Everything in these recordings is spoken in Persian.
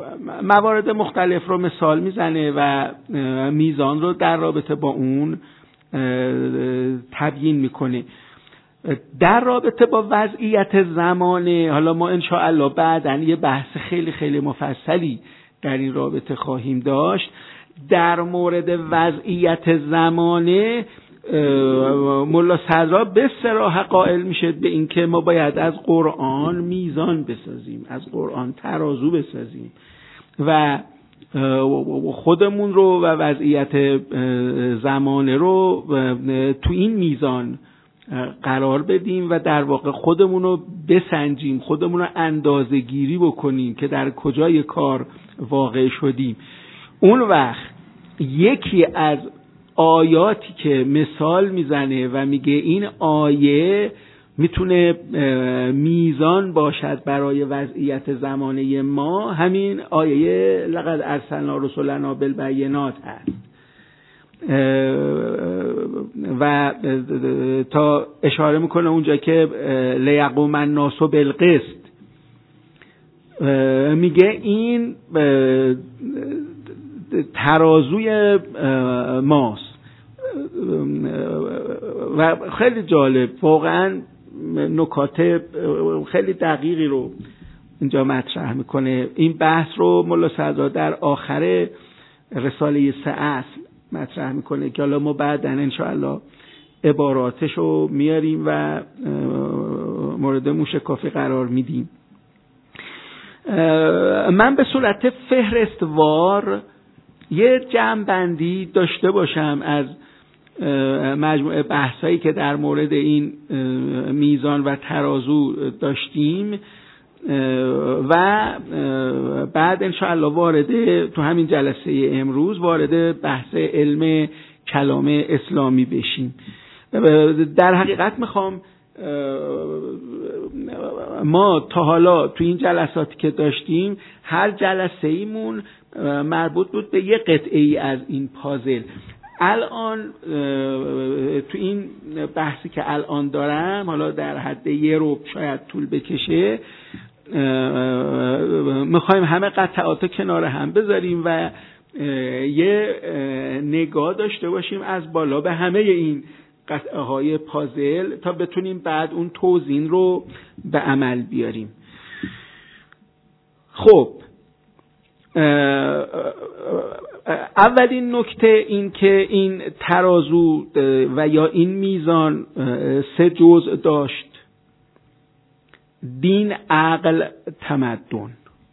موارد مختلف رو مثال میزنه و میزان رو در رابطه با اون تبیین میکنه. در رابطه با وضعیت زمانه، حالا ما انشاءالله بعداً یه بحث خیلی خیلی مفصلی در این رابطه خواهیم داشت. در مورد وضعیت زمانه ملا صدرا به صراحت قائل میشه به این که ما باید از قرآن میزان بسازیم، از قرآن ترازو بسازیم و خودمون رو و وضعیت زمانه رو تو این میزان قرار بدیم و در واقع خودمون رو بسنجیم، خودمون رو اندازه گیری بکنیم که در کجای کار واقع شدیم. اون وقت یکی از آیاتی که مثال میزنه و میگه این آیه میتونه میزان باشد برای وضعیت زمانه ما، همین آیه لقد ارسلنا رسلنا بالبینات هست و تا اشاره میکنه اونجا که لیقوم الناس بالقسط، میگه این ترازوی ماست و خیلی جالب، واقعا نکات خیلی دقیقی رو اینجا مطرح میکنه. این بحث رو ملا صدرا در آخر رساله 3 اصل مطرح میکنه که حالا ما بعداً انشاءالله عباراتش رو میاریم و مورد موشکافی قرار میدیم. من به صورت فهرستوار یه جمع‌بندی داشته باشم از مجموعه بحثایی که در مورد این میزان و ترازو داشتیم و بعد انشاءالله وارد تو همین جلسه امروز وارد بحث علم کلام اسلامی بشیم. در حقیقت میخوام ما تا حالا تو این جلساتی که داشتیم هر جلسه ایمون مربوط بود به یه قطعه ای از این پازل. الان تو این بحثی که الان دارم، حالا در حد یه ربع شاید طول بکشه، میخوایم همه قطعات کنار هم بذاریم و یه نگاه داشته باشیم از بالا به همه این قطعه های پازل تا بتونیم بعد اون توزیع رو به عمل بیاریم. خب اولین نکته این که این ترازو و یا این میزان 3 جزء داشت: دین، عقل، تمدن.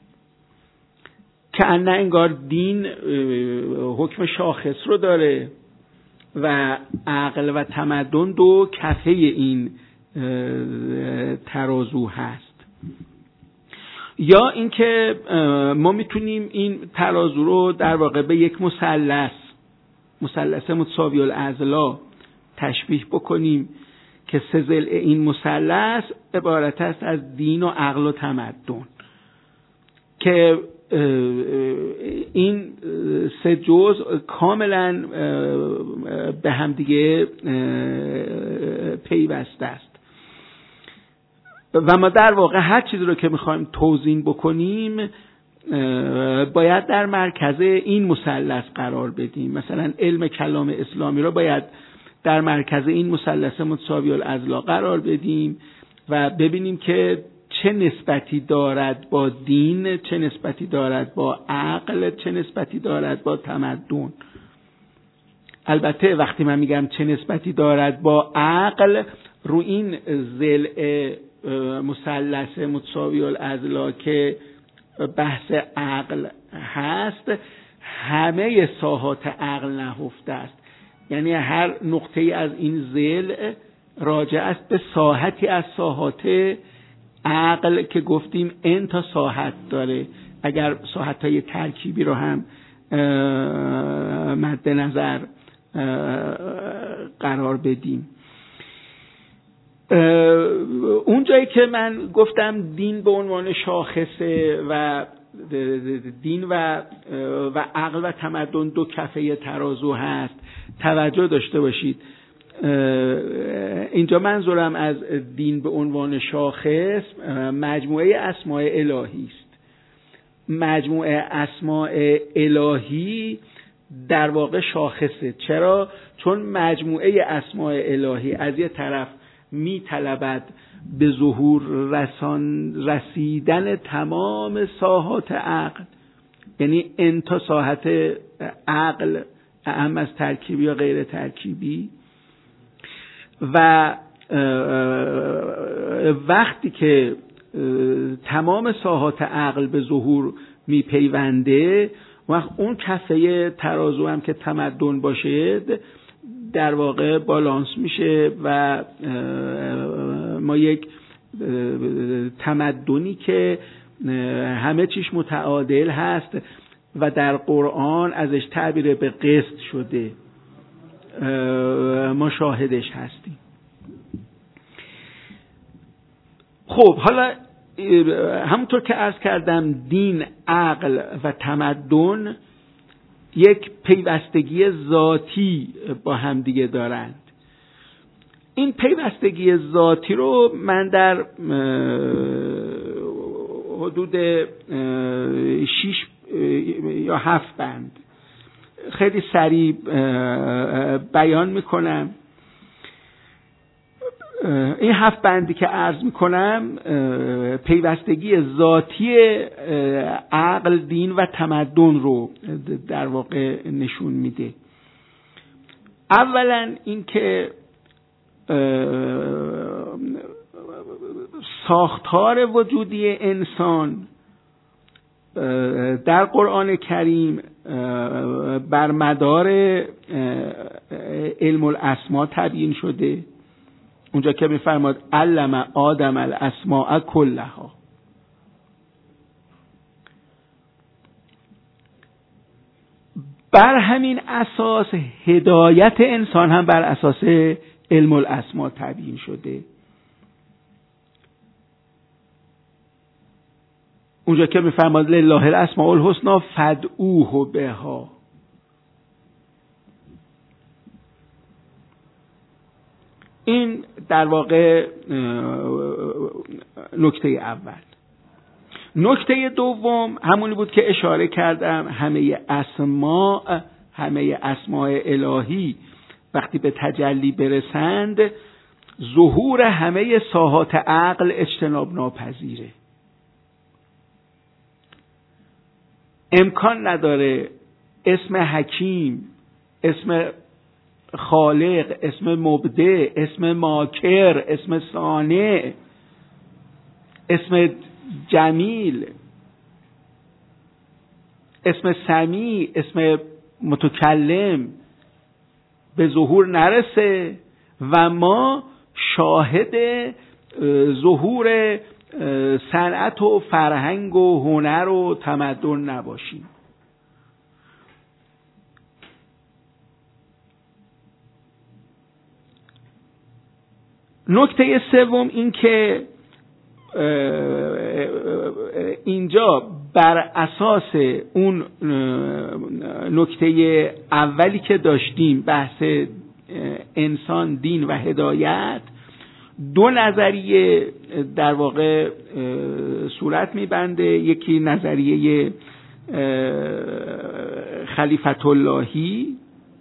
که نه انگار دین حکم شاخص رو داره و عقل و تمدن 2 کفه این ترازو هست، یا اینکه ما میتونیم این ترازو رو در واقع به یک مثلث متساوی الاضلاع تشبیه بکنیم که 3 ضلع این مثلث عبارت است از دین و عقل و تمدن، که این 3 جزء کاملا به هم دیگه پیوسته است و ما در واقع هر چیزی رو که میخوایم توزیع بکنیم باید در مرکز این مثلث قرار بدیم. مثلا علم کلام اسلامی رو باید در مرکز این مثلث متساوی الاضلاع قرار بدیم و ببینیم که چه نسبتی دارد با دین، چه نسبتی دارد با عقل، چه نسبتی دارد با تمدن. البته وقتی من میگم چه نسبتی دارد با عقل، رو این ضلع مثلث متساوی الاضلاع که بحث عقل هست، همه ساحات عقل نهفته است. یعنی هر نقطه‌ای از این ضلع راجع است به ساحتی از ساحات عقل که گفتیم n تا ساحت داره، اگر ساحت‌های ترکیبی رو هم مد نظر قرار بدیم. اون جایی که من گفتم دین به عنوان شاخصه و دین و عقل و تمدن 2 کفه ترازو هست، توجه داشته باشید اینجا منظورم از دین به عنوان شاخص مجموعه اسماء الهی است. مجموعه اسماء الهی در واقع شاخصه. چرا؟ چون مجموعه اسماء الهی از یه طرف میطلبد به ظهور رسیدن تمام ساحات عقل، یعنی انتا ساحت عقل اهم از ترکیبی یا غیر ترکیبی، و وقتی که تمام ساحات عقل به ظهور میپیونده، وقت اون کفه ترازو هم که تمدن باشه در واقع بالانس میشه و ما یک تمدنی که همه چیش متعادل هست و در قرآن ازش تعبیر به قسط شده ما شاهدش هستیم. خب حالا همونطور که عرض کردم دین، عقل و تمدن یک پیوستگی ذاتی با هم دیگه دارند. این پیوستگی ذاتی رو من در حدود 6 یا 7 بند خیلی سریع بیان میکنم. این 7 بندی که عرض میکنم پیوستگی ذاتی عقل، دین و تمدن رو در واقع نشون میده. اولا این که ساختار وجودی انسان در قرآن کریم بر مدار علم الاسماء تبیین شده، اونجا که می‌فرماد علم آدم الاسماء کلها. بر همین اساس هدایت انسان هم بر اساس علم الاسماء تبیین شده، اونجا که می‌فرماد لله الاسماء الحسنی فادعوه بها. این در واقع نکته اول. نکته دوم همونی بود که اشاره کردم، همه اسماء الهی وقتی به تجلی برسند ظهور همه ساحات عقل اجتناب ناپذیره. امکان نداره اسم حکیم، اسم خالق، اسم مبدع، اسم ماکر، اسم صانع، اسم جمیل، اسم سمیع، اسم متکلم به ظهور نرسه و ما شاهد ظهور صنعت و فرهنگ و هنر و تمدن نباشیم. نکته سوم این که اینجا بر اساس اون نکته اولی که داشتیم، بحث انسان، دین و هدایت، دو نظریه در واقع صورت میبنده. یکی نظریه خلیفة اللهی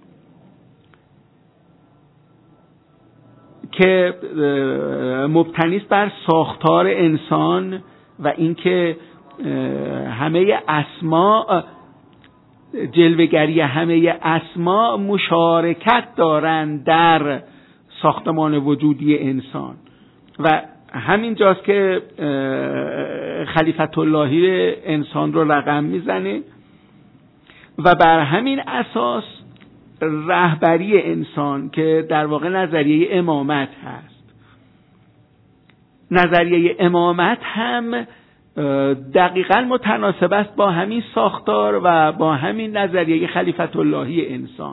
که مبتنی است بر ساختار انسان و اینکه همه اسماء، جلوه‌گری همه اسماء مشارکت دارند در ساختمان وجودی انسان و همین جاست که خلیفة اللهی انسان رو رقم میزنه و بر همین اساس رهبری انسان که در واقع نظریه امامت هست، نظریه امامت هم دقیقاً متناسب است با همین ساختار و با همین نظریه خلیفة اللهی انسان.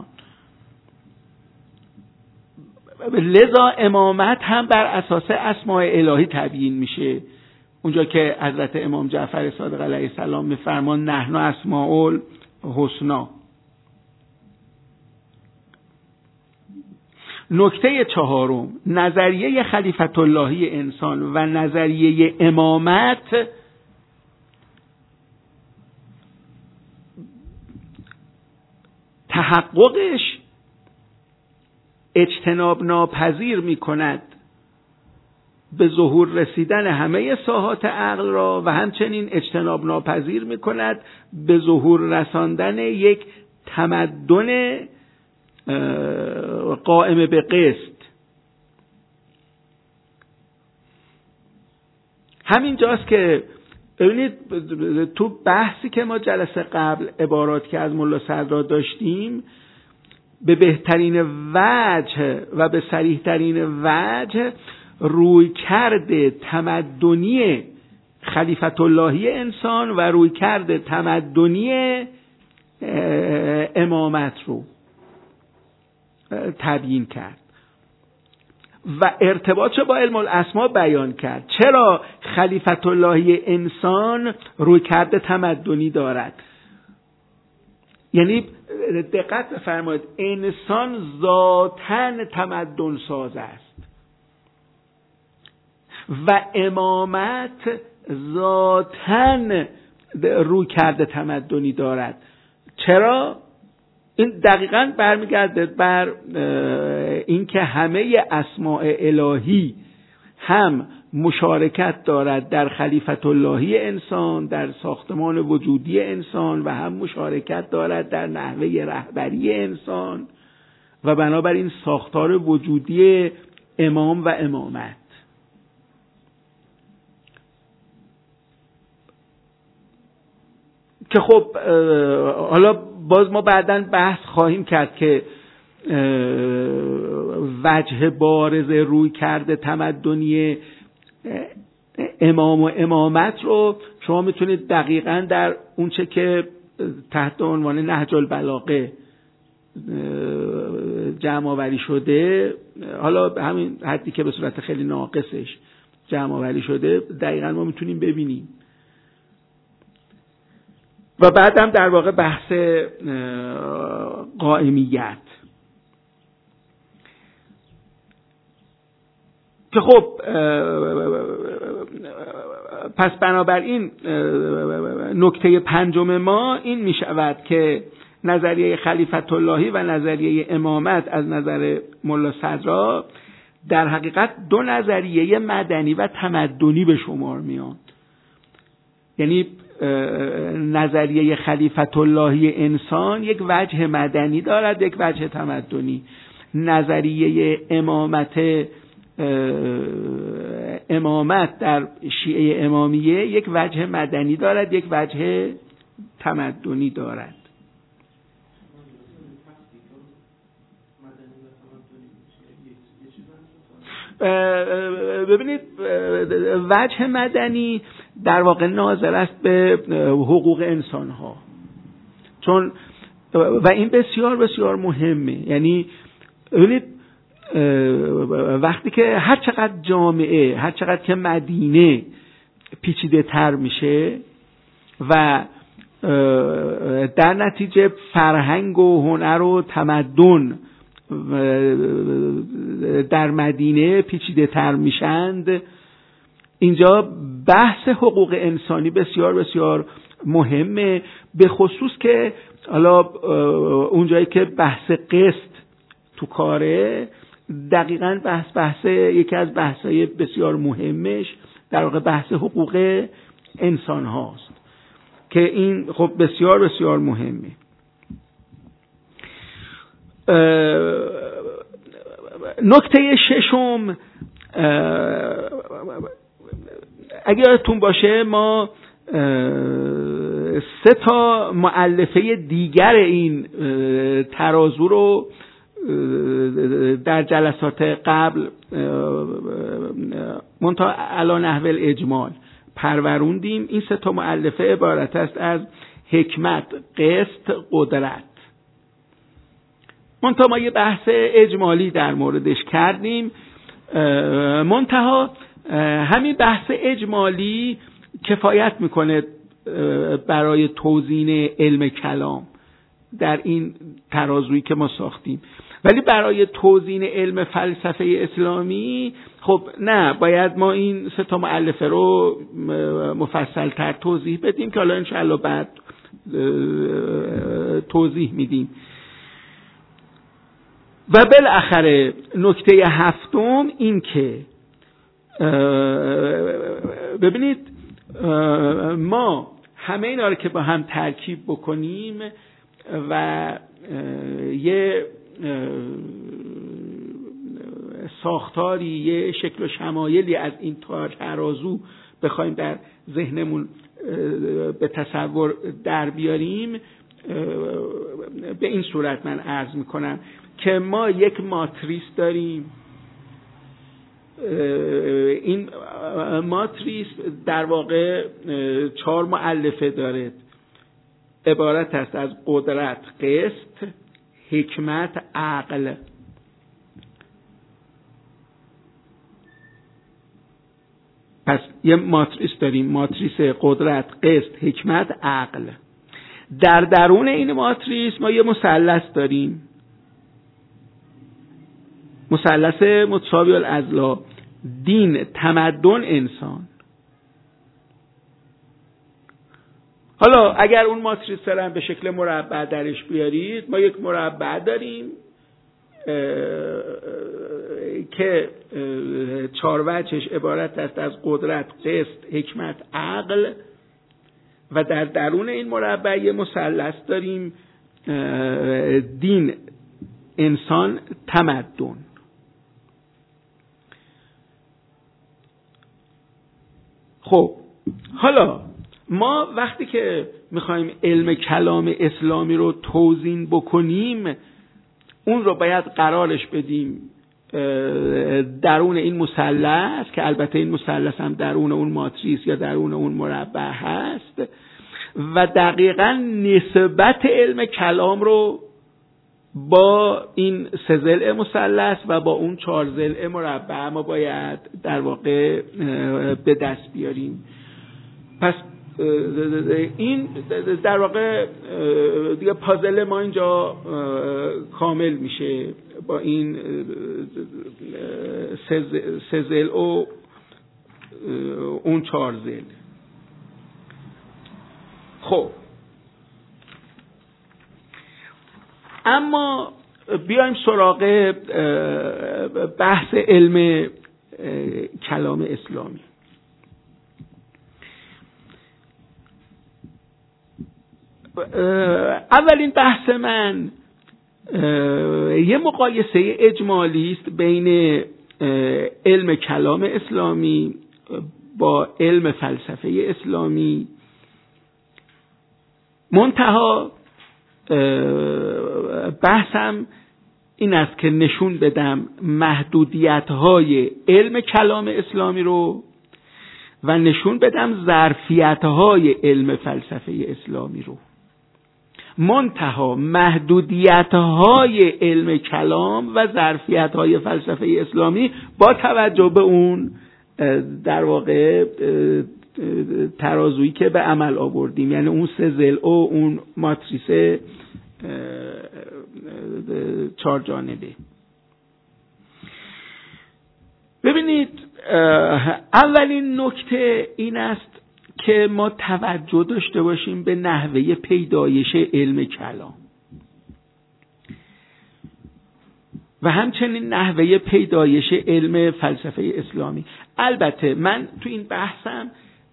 لذا امامت هم بر اساس اسماء الهی تبیین میشه، اونجا که حضرت امام جعفر صادق علیه السلام میفرمان نحن اسماء الحسنا. نکته چهارم، نظریه خلیفة اللهی انسان و نظریه امامت تحققش اجتناب ناپذیر می کند به ظهور رسیدن همه ساحات عقل را و همچنین اجتناب ناپذیر می کند به ظهور رساندن یک تمدن قائم به قسط. همین جاست که ببینید تو بحثی که ما جلسه قبل عبارات که از ملا صدرا داشتیم، به بهترین وجه و به صریح‌ترین وجه روی کرده تمدنی خلیفت اللهی انسان و روی کرده تمدنی امامت رو تبیین کرد و ارتباطش با علم الاسما بیان کرد. چرا خلیفت اللهی انسان روی کرده تمدنی دارد؟ یعنی دقت بفرمایید، انسان ذاتاً تمدن ساز است و امامت ذاتاً روی کرده تمدنی دارد. چرا؟ این دقیقاً برمیگرده بر اینکه همه اسماء الهی هم مشارکت دارد در خلیفت اللهی انسان، در ساختمان وجودی انسان، و هم مشارکت دارد در نحوه رهبری انسان و بنابراین ساختار وجودی امام و امامت. که خب حالا باز ما بعداً بحث خواهیم کرد که وجه بارز روی کرده تمدنی امام و امامت رو شما میتونید دقیقاً در اونچه که تحت عنوان نهج البلاغه جمع آوری شده، حالا همین حدی که به صورت خیلی ناقصش جمع آوری شده، دقیقاً ما میتونیم ببینیم. و بعدم در واقع بحث قائمیت که خب پس بنابراین نکته پنجم ما این می شود که نظریه خلیفت اللهی و نظریه امامت از نظر ملا صدرا در حقیقت دو نظریه مدنی و تمدنی به شمار میاد. یعنی نظریه خلیفت اللهی انسان یک وجه مدنی دارد، یک وجه تمدنی. نظریه امامت در شیعه امامیه یک وجه مدنی دارد، یک وجه تمدنی دارد. ببینید وجه مدنی در واقع ناظر است به حقوق انسان ها، چون و این بسیار بسیار مهمه. یعنی ببینید وقتی که هر چقدر جامعه، هر چقدر که مدینه پیچیده تر میشه و در نتیجه فرهنگ و هنر و تمدن در مدینه پیچیده تر میشند، اینجا بحث حقوق انسانی بسیار بسیار مهمه، به خصوص که حالا اونجایی که بحث قسط تو کاره، دقیقاً بحث یکی از بحث‌های بسیار مهمش در واقع بحث حقوق انسان هاست که این خب بسیار بسیار مهمه. نکته ششم، اگه یادتون باشه ما 3 تا مؤلفه دیگر این ترازو رو در جلسات قبل منتها علی نحو الاجمال پروروندیم. این 3 تا مؤلفه عبارت است از حکمت، قسط، قدرت. منتها ما یه بحث اجمالی در موردش کردیم، منتها همین بحث اجمالی کفایت میکنه برای توزیع علم کلام در این ترازویی که ما ساختیم، ولی برای توزیع علم فلسفه اسلامی خب نه، باید ما این 3 تا مؤلفه رو مفصل تر توضیح بدیم که حالا انشاءالله بعد توضیح میدیم. و بالاخره نکته هفتم این که ببینید ما همه اینا رو که با هم ترکیب بکنیم و یه ساختاری، یه شکل و شمایلی از این ترازو بخوایم در ذهنمون به تصور در بیاریم، به این صورت من عرض میکنم که ما یک ماتریس داریم. این ماتریس در واقع 4 مؤلفه داره، عبارت است از قدرت، قسط، حکمت، عقل. پس یه ماتریس داریم، ماتریس قدرت، قسط، حکمت، عقل. در درون این ماتریس ما یه مثلث داریم، مثلث متساوی الاضلاع: دین، تمدن، انسان. حالا اگر اون ماتریس رو به شکل مربع درش بیارید، ما یک مربع داریم که 4 وجهش عبارت است از قدرت، قسط، حکمت، عقل، و در درون این مربع یه مثلث داریم: دین، انسان، تمدن. خب حالا ما وقتی که میخوایم علم کلام اسلامی رو توزیع بکنیم، اون رو باید قرارش بدیم درون این مثلث، که البته این مثلث هم درون اون ماتریس یا درون اون مربع هست، و دقیقاً نسبت علم کلام رو با این 3 ضلع مثلث و با اون 4 ضلع مربع ما باید در واقع به دست بیاریم. پس این در واقع دیگه پازل ما اینجا کامل میشه با این 3 ضلع و اون 4 ضلع. خب اما بیایم سراغ بحث علم کلام اسلامی. اولین بحث من یه مقایسه اجمالی است بین علم کلام اسلامی با علم فلسفه اسلامی. منتها بحثم این است که نشون بدم محدودیت‌های علم کلام اسلامی رو و نشون بدم ظرفیت‌های علم فلسفه اسلامی رو. منتها محدودیت‌های علم کلام و ظرفیت‌های فلسفه اسلامی با توجه به اون در واقع ترازویی که به عمل آوردیم، یعنی اون 3 ضلع و اون ماتریس 4 جانبه. ببینید، اولین نکته این است که ما توجه داشته باشیم به نحوه پیدایش علم کلام و همچنین نحوه پیدایش علم فلسفه اسلامی. البته من تو این بحثم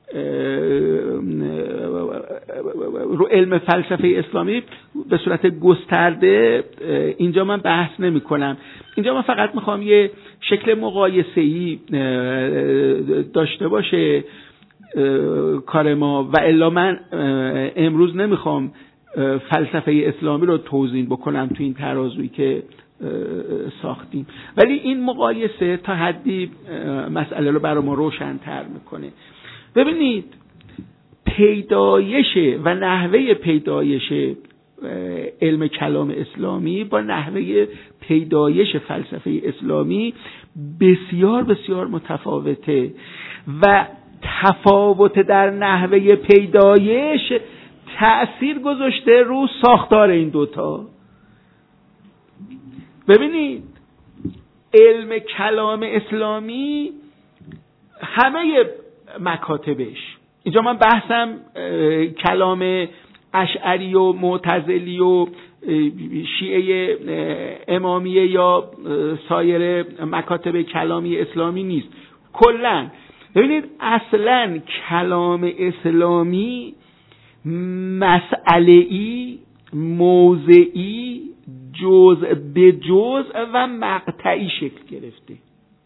رو علم فلسفه اسلامی به صورت گسترده اینجا من بحث نمی کنم. اینجا من فقط میخوام یه شکل مقایسه‌ای داشته باشه کار ما، و الا من امروز نمیخوام فلسفه اسلامی رو توزیع بکنم تو این ترازویی که ساختیم، ولی این مقایسه تا حدی مسئله رو برای ما روشن‌تر میکنه. ببینید، پیدایش و نحوه پیدایش علم کلام اسلامی با نحوه پیدایش فلسفه اسلامی بسیار بسیار متفاوته و تفاوت در نحوه پیدایش تأثیر گذاشته رو ساختار این دوتا. ببینید، علم کلام اسلامی همه مکاتبش، اینجا من بحثم کلام اشعری و معتزلی و شیعه امامیه یا سایر مکاتب کلامی اسلامی نیست. کلا ببینید اصلا کلام اسلامی مسئله‌ای، موضعی، جزء به جزء و مقطعی شکل گرفته.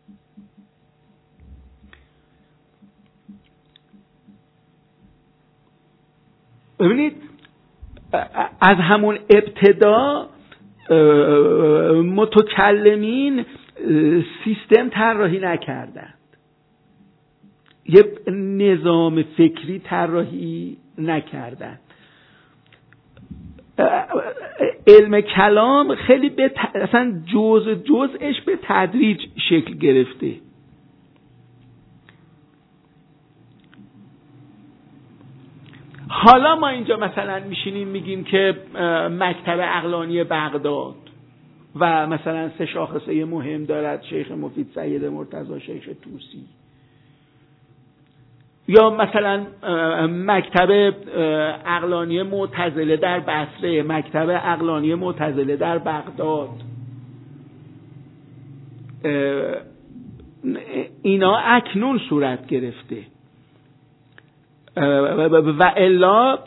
ببینید از همون ابتدا متکلمین سیستم طراحی نکردند، یه نظام فکری طراحی نکردند. علم کلام خیلی اصلا جزءش به تدریج شکل گرفته. حالا ما اینجا مثلا میشینیم میگیم که مکتب عقلانی بغداد و مثلا 3 شاخصه مهم دارد، شیخ مفید، سید مرتضی، شیخ طوسی، یا مثلا مکتب عقلانی معتزله در بصره، مکتب عقلانی معتزله در بغداد. اینا اکنون صورت گرفته و الا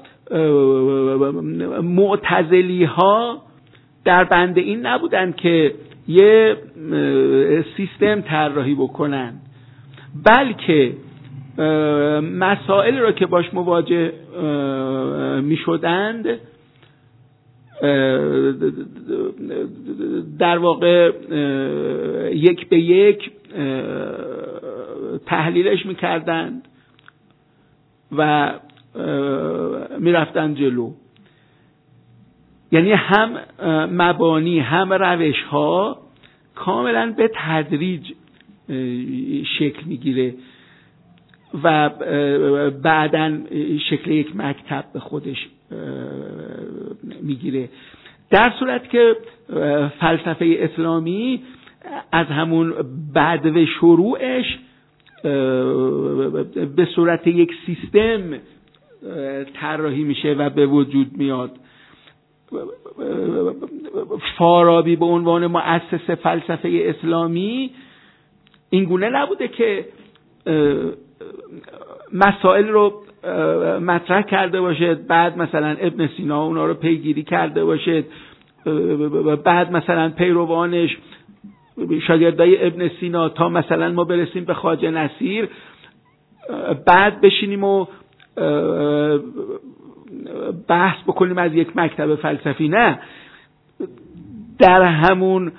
معتزلی ها در بند این نبودن که یه سیستم طراحی بکنن، بلکه مسائل را که باش مواجه می شدند در واقع یک به یک تحلیلش می کردند و می رفتن جلو. یعنی هم مبانی هم روش ها کاملا به تدریج شکل می گیره و بعداً شکل یک مکتب به خودش میگیره. در صورت که فلسفه اسلامی از همون بدو شروعش به صورت یک سیستم طراحی میشه و به وجود میاد. فارابی به عنوان مؤسس فلسفه اسلامی اینگونه نبوده که مسائل رو مطرح کرده باشد، بعد مثلا ابن سینا اونا رو پیگیری کرده باشد، بعد مثلا پیروانش شاگردای ابن سینا تا مثلا ما برسیم به خواجه نصیر، بعد بشینیم و بحث بکنیم از یک مکتب فلسفی. نه، در همون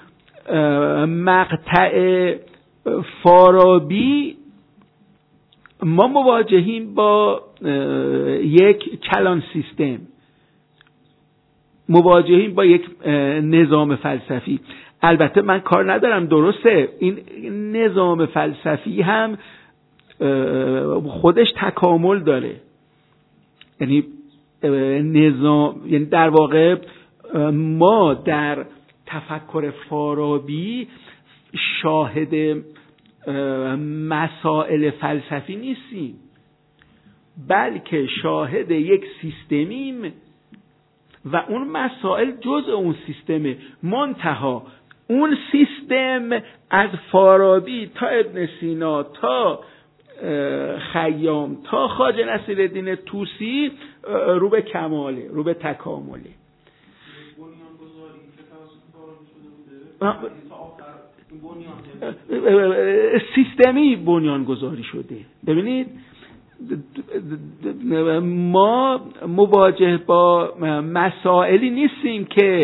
مقطع فارابی ما مواجهیم با یک کلان سیستم، مواجهیم با یک نظام فلسفی. البته من کار ندارم، درسته این نظام فلسفی هم خودش تکامل داره، یعنی نظام، یعنی در واقع ما در تفکر فارابی شاهد مسائل فلسفی نیستیم، بلکه شاهد یک سیستمیم و اون مسائل جزء اون سیستمه. منتها اون سیستم از فارابی تا ابن سینا تا خیام تا خواجه نصیرالدین طوسی رو به کماله، رو به تکامله. سیستمی بنیان گذاری شده. ببینید ما مواجه با مسائلی نیستیم که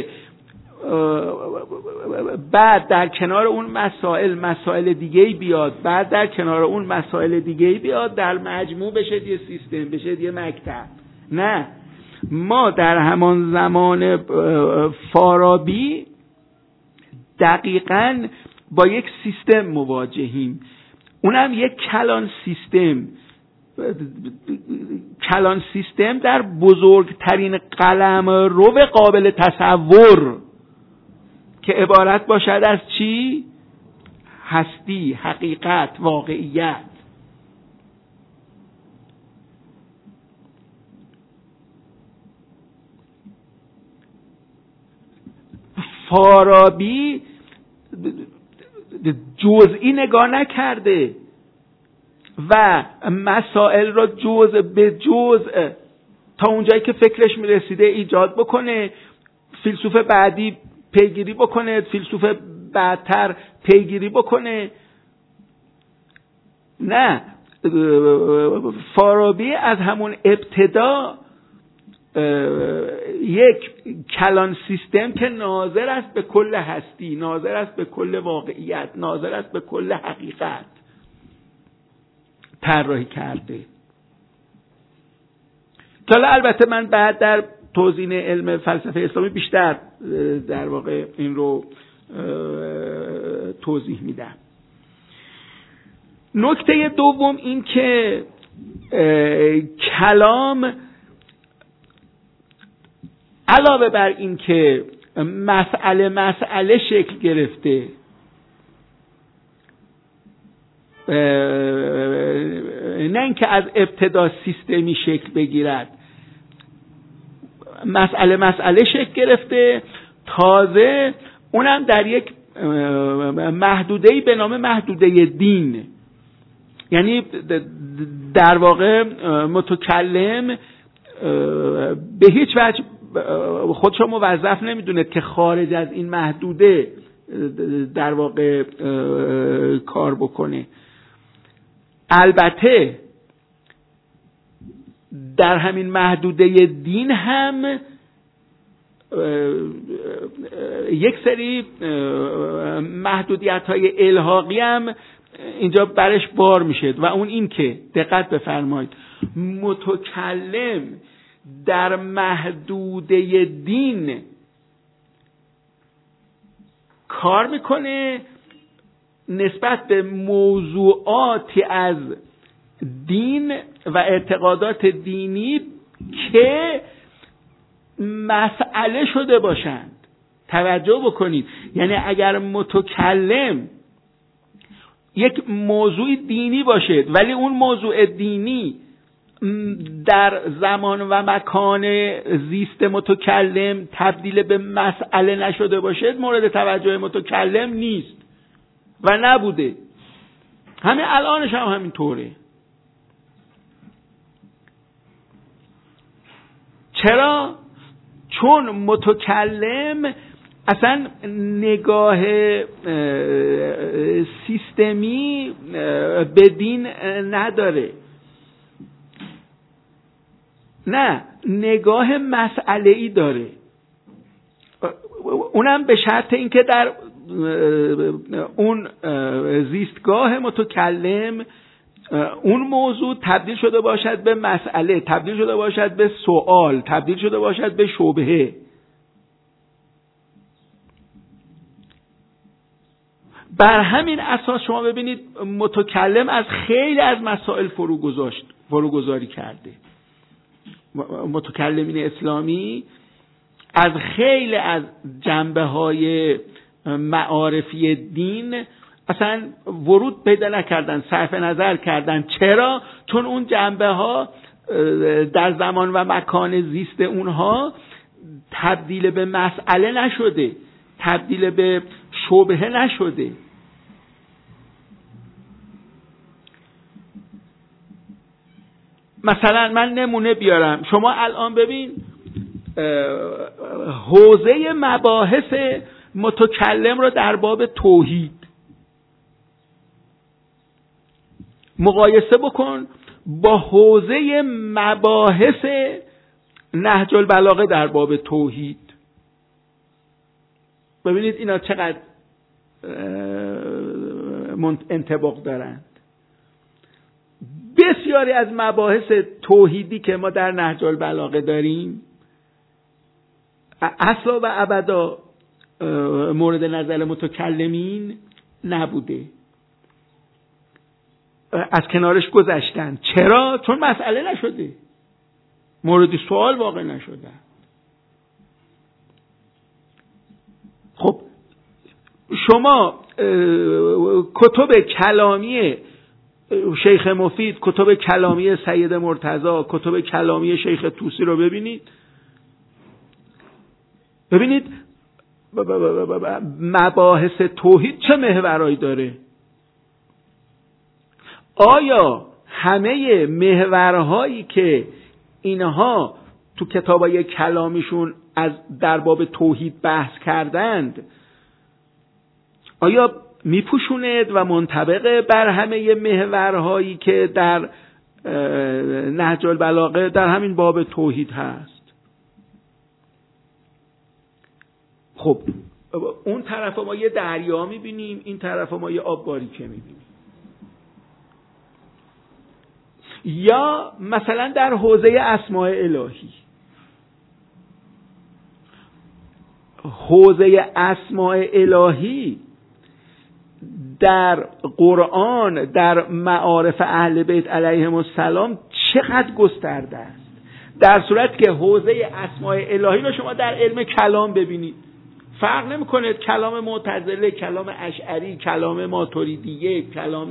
بعد در کنار اون مسائل دیگه‌ای بیاد، بعد در کنار اون مسائل دیگه‌ای بیاد، در مجموع بشه یه سیستم، بشه یه مکتب. نه، ما در همان زمان فارابی دقیقاً با یک سیستم مواجهیم، اونم یک کلان سیستم. کلان سیستم در بزرگترین قلمرو قابل تصور که عبارت باشد از چی؟ هستی، حقیقت، واقعیت. فارابی جزئی نگاه نکرده و مسائل را جزء به جزء تا اونجایی که فکرش میرسیده ایجاد بکنه، فیلسوف بعدی پیگیری بکنه، فیلسوف بعدتر پیگیری بکنه. نه، فارابی از همون ابتدا یک کلان سیستم که ناظر است به کل هستی، ناظر است به کل واقعیت، ناظر است به کل حقیقت طراحی کرده. حالا البته من بعد در توضیح علم فلسفه اسلامی بیشتر در واقع این رو توضیح میدم. نکته دوم این که کلام علاوه بر این که مسئله شکل گرفته، نه اینکه از ابتدا سیستمی شکل بگیرد، مسئله شکل گرفته، تازه اونم در یک محدوده‌ای به نام محدوده دین. یعنی در واقع متکلم به هیچ وجه خودش رو موظف نمیدونه که خارج از این محدوده در واقع کار بکنه. البته در همین محدوده دین هم یک سری محدودیت‌های الحاقی هم اینجا برش بار میشه و اون این که دقت بفرمایید، متکلم در محدوده دین کار میکنه نسبت به موضوعاتی از دین و اعتقادات دینی که مسئله شده باشند. توجه بکنید، یعنی اگر متکلم یک موضوع دینی باشد ولی اون موضوع دینی در زمان و مکان زیست متکلم تبدیل به مسئله نشده باشد، مورد توجه متکلم نیست و نبوده. همین الانش هم همین طوره. چرا؟ چون متکلم اصلا نگاه سیستمی به دین نداره، نه، نگاه مسئله‌ای داره. اونم به شرط اینکه در اون زیستگاه متکلم اون موضوع تبدیل شده باشد به مسئله، تبدیل شده باشد به سوال، تبدیل شده باشد به شبهه. بر همین اساس شما ببینید متکلم از خیلی از مسائل فروگذاری کرده. متکلمین اسلامی از خیلی از جنبه‌های معارفی دین اصلا ورود پیدا نکردن، صرف نظر کردن. چرا؟ چون اون جنبه‌ها در زمان و مکان زیست اونها تبدیل به مسئله نشده، تبدیل به شبهه نشده. مثلا من نمونه بیارم، شما الان ببین حوزه مباحث متکلم رو در باب توحید مقایسه بکن با حوزه مباحث نهج البلاغه در باب توحید. ببینید اینا چقدر انطباق دارند. بسیاری از مباحث توحیدی که ما در نهج البلاغه داریم اصلا و ابدا مورد نظر متکلمین نبوده، از کنارش گذشتن. چرا؟ چون مسئله نشده، مورد سوال واقع نشده. خب شما کتب کلامی شیخ مفید، کتب کلامی سید مرتضی، کتب کلامی شیخ طوسی رو ببینید مباحث توحید چه محورایی داره؟ آیا همه محورهایی که اینها تو کتابای کلامیشون از در باب توحید بحث کردند آیا میپوشوند و منطبق بر همه محورهایی که در نهج البلاغه در همین باب توحید هست؟ خب اون طرف ما یه دریا میبینیم، این طرف ما یه آب باریکه میبینیم. یا مثلا در حوزه اسماء الهی، حوزه اسماء الهی در قرآن، در معارف اهل بیت علیهم السلام چقدر گسترده است، در صورت که حوزه اسماء الهی رو شما در علم کلام ببینید فرق نمیکنه کلام معتزله، کلام اشعری، کلام ماتریدیه، کلام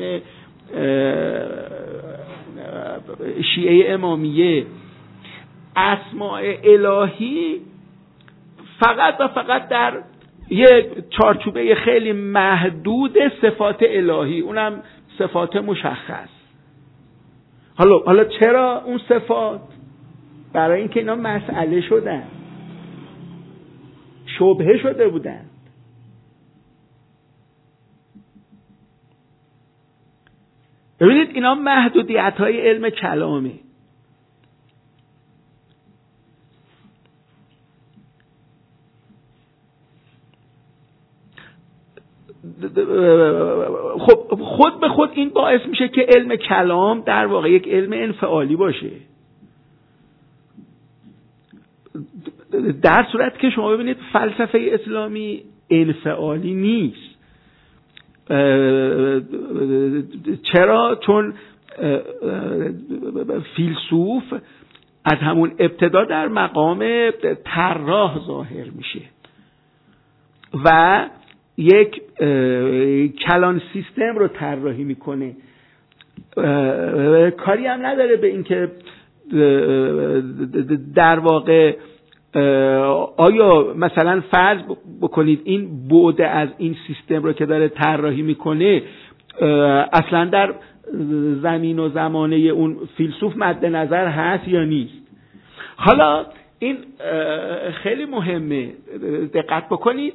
شیعه امامیه، اسماء الهی فقط و فقط در یک چارچوبه خیلی محدود صفات الهی، اونم صفات مشخص. حالا چرا اون صفات؟ برای اینکه اینا مسئله شدن، شبهه شده بودن. ببینید اینا محدودیت‌های علم کلامه. خب خود به خود این باعث میشه که علم کلام در واقع یک علم انفعالی باشه، در صورت که شما ببینید فلسفه اسلامی انفعالی نیست. چرا؟ چون فیلسوف از همون ابتدا در مقام طراح ظاهر میشه و یک کلان سیستم رو طراحی میکنه، کاری هم نداره به اینکه در واقع آیا مثلا فرض بکنید این بعد از این سیستم رو که داره طراحی میکنه اصلا در زمین و زمانه اون فیلسوف مد نظر هست یا نیست. حالا این خیلی مهمه، دقت بکنید.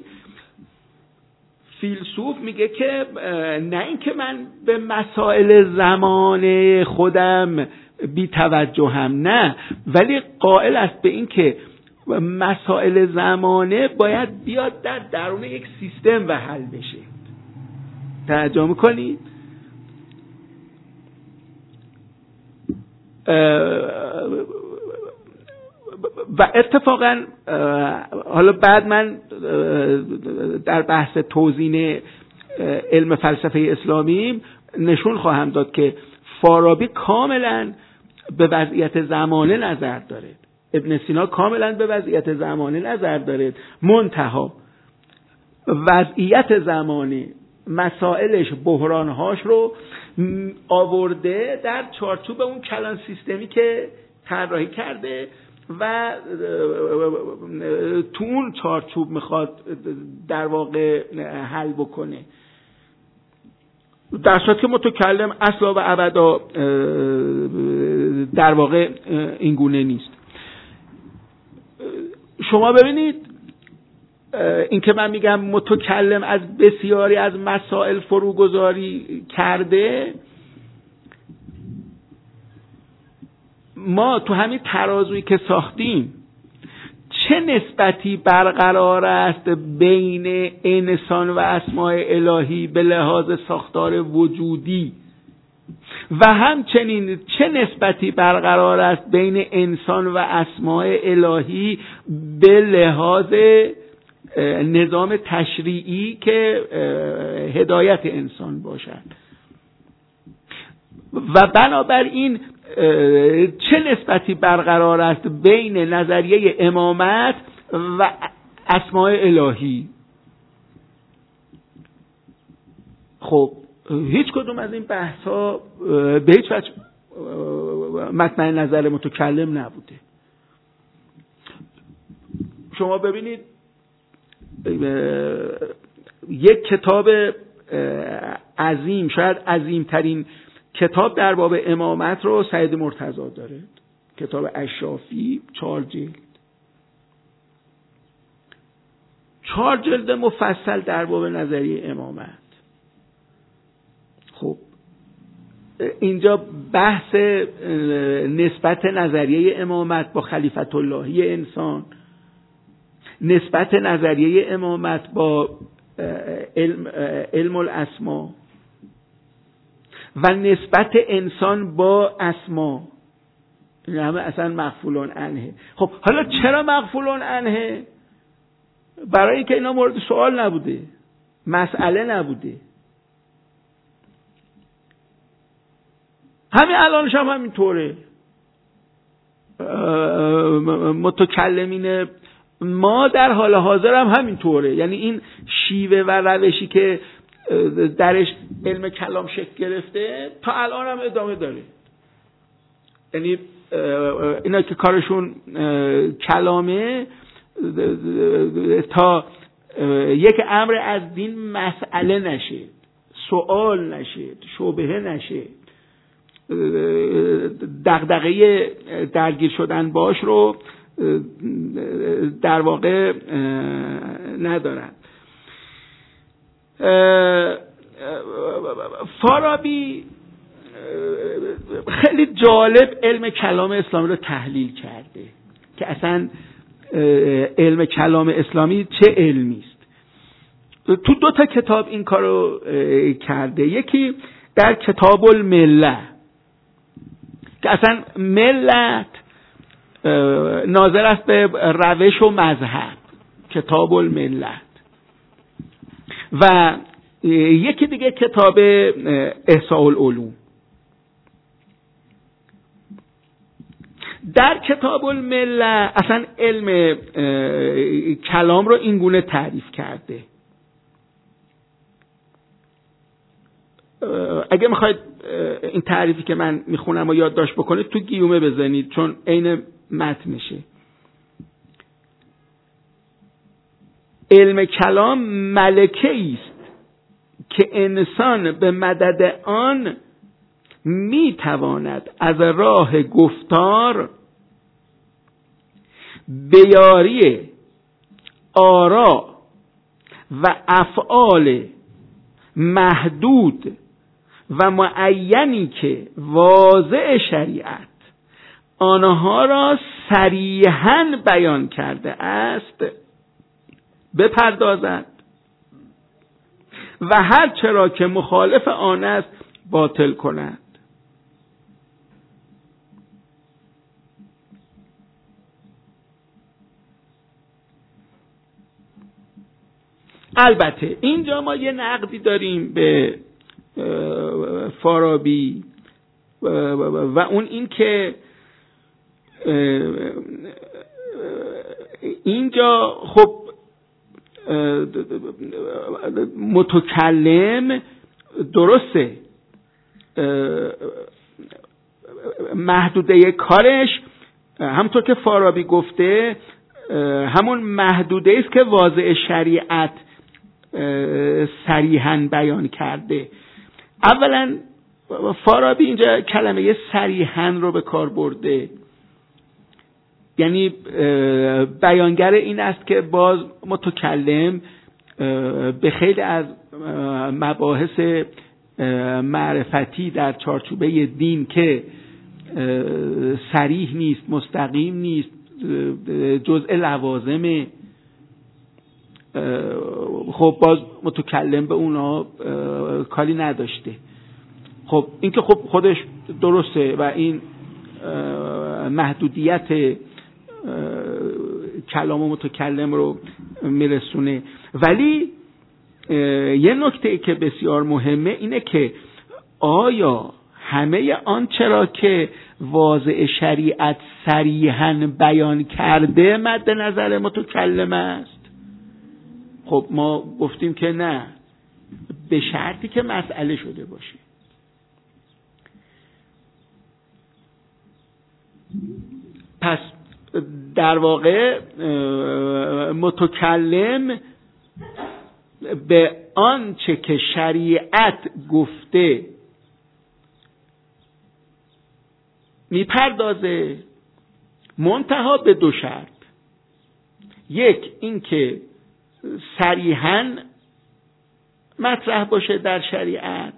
فیلسوف میگه که نه اینکه من به مسائل زمان خودم بی توجهم، نه، ولی قائل است به این که مسائل زمانه باید بیاد در درون یک سیستم و حل بشه. توجه میکنید؟ و اتفاقا حالا بعد من در بحث توزیع علم فلسفه اسلامی نشون خواهم داد که فارابی کاملا به وضعیت زمانه نظر داره، ابن سینا کاملا به وضعیت زمانه نظر داره، منتها وضعیت زمانه مسائلش، بحرانهاش رو آورده در چارچوب اون کلان سیستمی که طراحی کرده و تو اون چارچوب میخواد در واقع حل بکنه، در صورتی که متکلم اصلا و ابدا در واقع این گونه نیست. شما ببینید این که من میگم متکلم از بسیاری از مسائل فروگذاری کرده، ما تو همین ترازویی که ساختیم چه نسبتی برقرار است بین انسان و اسماء الهی به لحاظ ساختار وجودی و همچنین چه نسبتی برقرار است بین انسان و اسماء الهی به لحاظ نظام تشریعی که هدایت انسان باشد، و بنابراین چه نسبتی برقرار است بین نظریه امامت و اسماء الهی. خب هیچ کدوم از این بحث ها به هیچ وجه مطمع نظر متکلم نبوده. شما ببینید یک کتاب عظیم، شاید عظیمترین کتاب در باب امامت رو سید مرتضی داره، کتاب اشرافی، 4 جلد، 4 جلد مفصل در باب نظریه امامت. خب اینجا بحث نسبت نظریه امامت با خلیفت اللهی انسان، نسبت نظریه امامت با علم الاسما و نسبت انسان با اسما، این همه اصلا مغفولان عنه. خب حالا چرا مغفولان عنه؟ برای اینکه اینا مورد سوال نبوده، مسئله نبوده. همین الانش هم همینطوره. متکلمین ما در حال حاضر هم همینطوره. یعنی این شیوه و روشی که درش علم کلام شکل گرفته تا الان هم ادامه داره. یعنی اینا که کارشون کلامه، تا یک امر از دین مسئله نشه، سوال نشه، شبهه نشه، دغدغه درگیر شدن باش رو در واقع ندارن. فارابی خیلی جالب علم کلام اسلامی رو تحلیل کرده که اصلا علم کلام اسلامی چه علمی است. تو 2 تا کتاب این کارو کرده. یکی در کتاب المله که اصلا ملت ناظر است به روش و مذهب، کتاب الملت، و یکی دیگه کتاب احصاء العلوم. در کتاب المله اصلا علم کلام رو اینگونه تعریف کرده. اگه میخواید این تعریفی که من میخونم و یادداشت بکنید تو گیومه بزنید، چون عین متنشه. علم کلام ملکه‌ای است که انسان به مدد آن میتواند از راه گفتار بیاری آرا و افعال محدود و معینی که واضع شریعت آنها را صریحاً بیان کرده است بپردازد و هر چرا که مخالف آن است باطل کند. البته اینجا ما یه نقدی داریم به فارابی و اون این که اینجا خب متکلم درسته محدوده کارش همونطور که فارابی گفته همون محدوده است که واضع شریعت صریحاً بیان کرده. اولا فارابی اینجا کلمه صریحاً رو به کار برده، یعنی بیانگر این است که باز متکلم به خیلی از مباحث معرفتی در چارچوبه دین که صریح نیست، مستقیم نیست، جزء لوازم، خب باز متکلم به اونا کاری نداشته. خب این که خب خودش درسته و این محدودیت کلام و متکلم رو میرسونه، ولی یه نکته که بسیار مهمه اینه که آیا همه آنچه را که واضع شریعت صریحاً بیان کرده مد نظر متکلم است؟ خب ما گفتیم که نه، به شرطی که مسئله شده باشه. پس در واقع متکلم به آنچه که شریعت گفته میپردازه، منتها به دو شرط. یک، این که صریحاً مطرح باشه در شریعت.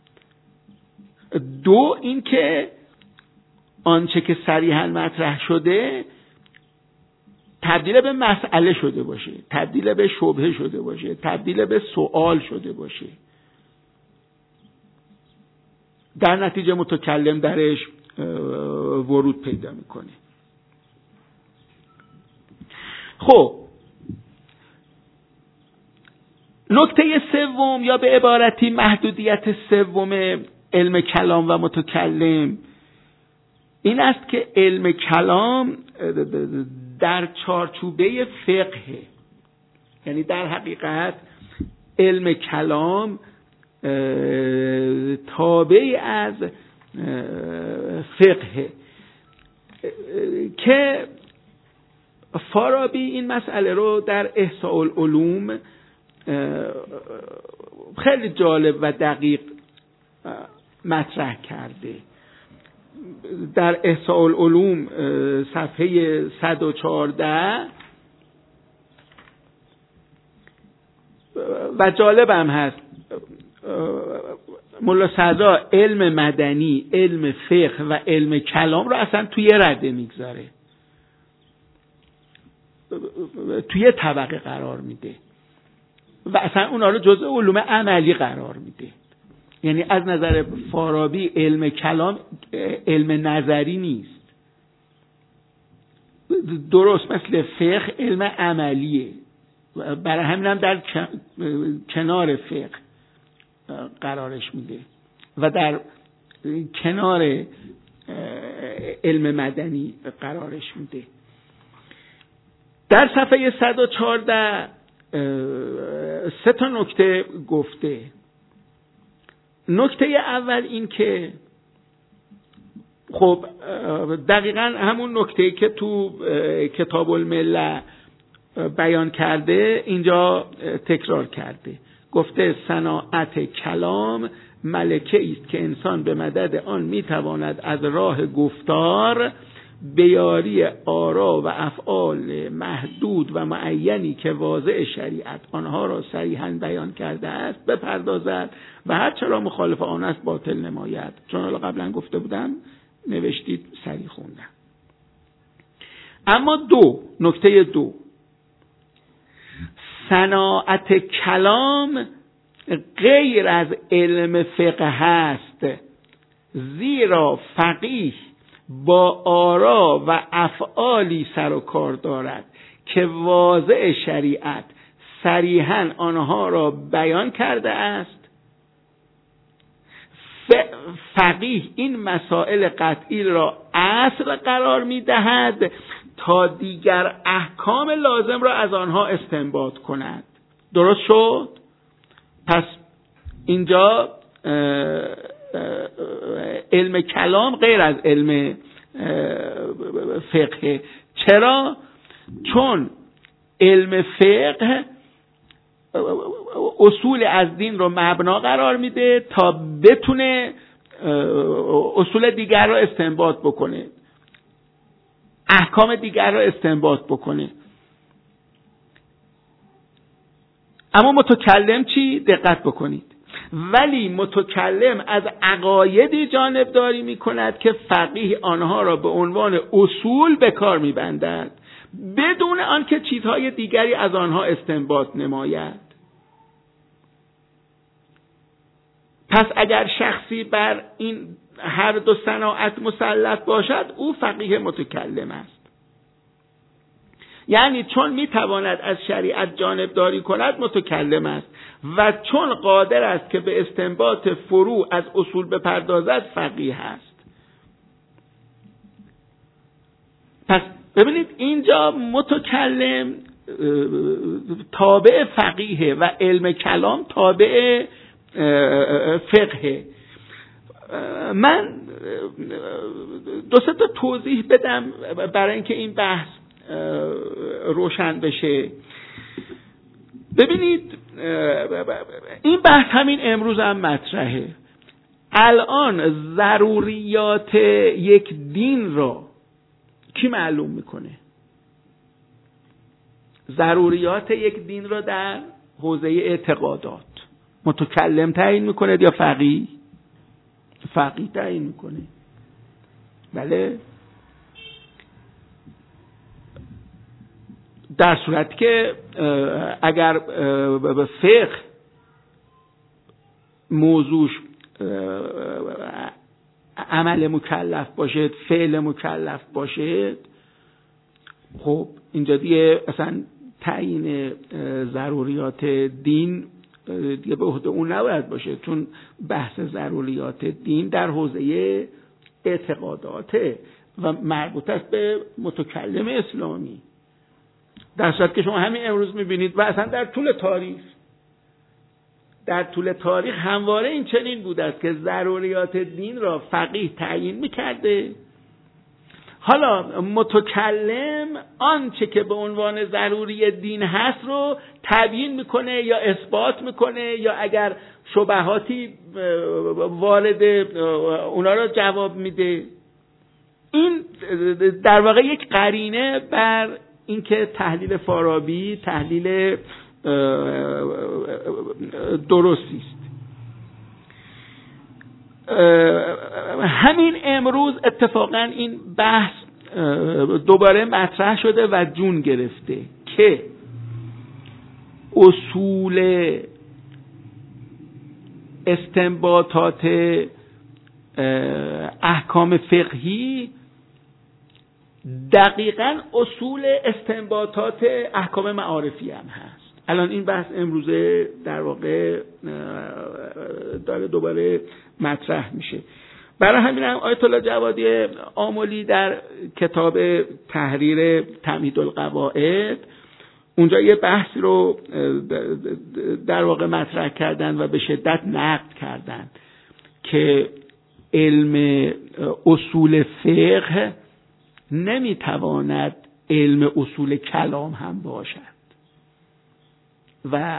دو، این که آنچه که صریحاً مطرح شده تبدیل به مسئله شده باشه، تبدیل به شبهه شده باشه، تبدیل به سوال شده باشه، در نتیجه متکلم درش ورود پیدا میکنه. خب نکته سوم یا به عبارتی محدودیت سوم علم کلام و متکلم این است که علم کلام در چارچوبه فقه، یعنی در حقیقت علم کلام تابع از فقه، که فارابی این مسئله رو در احصاء العلوم خیلی جالب و دقیق مطرح کرده. در احصاء العلوم صفحه 114 و جالب هم هست، ملا صدرا علم مدنی، علم فقه و علم کلام رو اصلا توی رده میگذاره، توی طبقه قرار میده و اصلا اونا رو جزء علوم عملی قرار میده. یعنی از نظر فارابی علم کلام علم نظری نیست، درست مثل فقه علم عملیه، برای همین هم در کنار فقه قرارش میده و در کنار علم مدنی قرارش میده. در صفحه 114 سه تا نکته گفته. نکته اول این که خب دقیقاً همون نکته‌ای که تو کتاب الملل بیان کرده اینجا تکرار کرده. گفته صناعت کلام ملکه است که انسان به مدد آن میتواند از راه گفتار به یاری آرا و افعال محدود و معینی که واضع شریعت آنها را صریحاً بیان کرده است بپردازد و هر چرا مخالف آن است باطل نماید. چون قبلا گفته بودم نوشتید سریع خوندم. اما نکته دو، صناعت کلام غیر از علم فقه هست، زیرا فقیه با آرا و افعالی سر و کار دارد که واضع شریعت صریحاً آنها را بیان کرده است. فقیه این مسائل قطعی را اصل قرار می دهد تا دیگر احکام لازم را از آنها استنباط کند. درست شد؟ پس اینجا علم کلام غیر از علم فقه. چرا؟ چون علم فقه اصول از دین رو مبنا قرار میده تا بتونه اصول دیگر رو استنباط بکنه، احکام دیگر رو استنباط بکنه. اما متکلم چی؟ دقت بکنید. ولی متکلم از عقایدی جانبداری میکند که فقیه آنها را به عنوان اصول به کار میبندد بدون آنکه چیزهای دیگری از آنها استنباط نماید. پس اگر شخصی بر این هر دو صناعت مسلط باشد او فقیه متکلم است. یعنی چون میتواند از شریعت جانبداری کند متکلم است و چون قادر است که به استنباط فروع از اصول بپردازد فقیه است. پس ببینید اینجا متکلم تابع فقیه و علم کلام تابع فقه. من دو سه تا توضیح بدم برای اینکه این بحث روشن بشه. ببینید این بحث همین امروز هم مطرحه. الان ضروریات یک دین را کی معلوم میکنه؟ ضروریات یک دین را در حوزه اعتقادات متکلم تعیین میکنه یا فقیه؟ فقیه تعیین میکنه. بله، در صورتی که اگر فقه موضوعش عمل مکلف باشد، فعل مکلف باشد، خب اینجا دیگه اصلا تعیین ضروریات دین دیگه به عهده اون نباید باشه، چون بحث ضروریات دین در حوزه اعتقاداته و مربوط است به متکلم اسلامی. در صورتی که شما همین امروز میبینید و اصلا در طول تاریخ همواره این چنین بوده است که ضروریات دین را فقیه تعیین میکرده. حالا متکلم آنچه که به عنوان ضروری دین هست رو تبیین میکنه یا اثبات میکنه یا اگر شبهاتی وارد اونا را جواب میده. این در واقع یک قرینه بر اینکه تحلیل فارابی تحلیل درستی است. همین امروز اتفاقا این بحث دوباره مطرح شده و جون گرفته که اصول استنباطات احکام فقهی دقیقاً اصول استنباطات احکام معارفی هم هست. الان این بحث امروزه در واقع داره دوباره مطرح میشه. برای همین هم آیت الله جوادی آملی در کتاب تحریر تمهید القواعد اونجا یه بحث رو در واقع مطرح کردن و به شدت نقد کردن که علم اصول فقه نمیتواند علم اصول کلام هم باشد و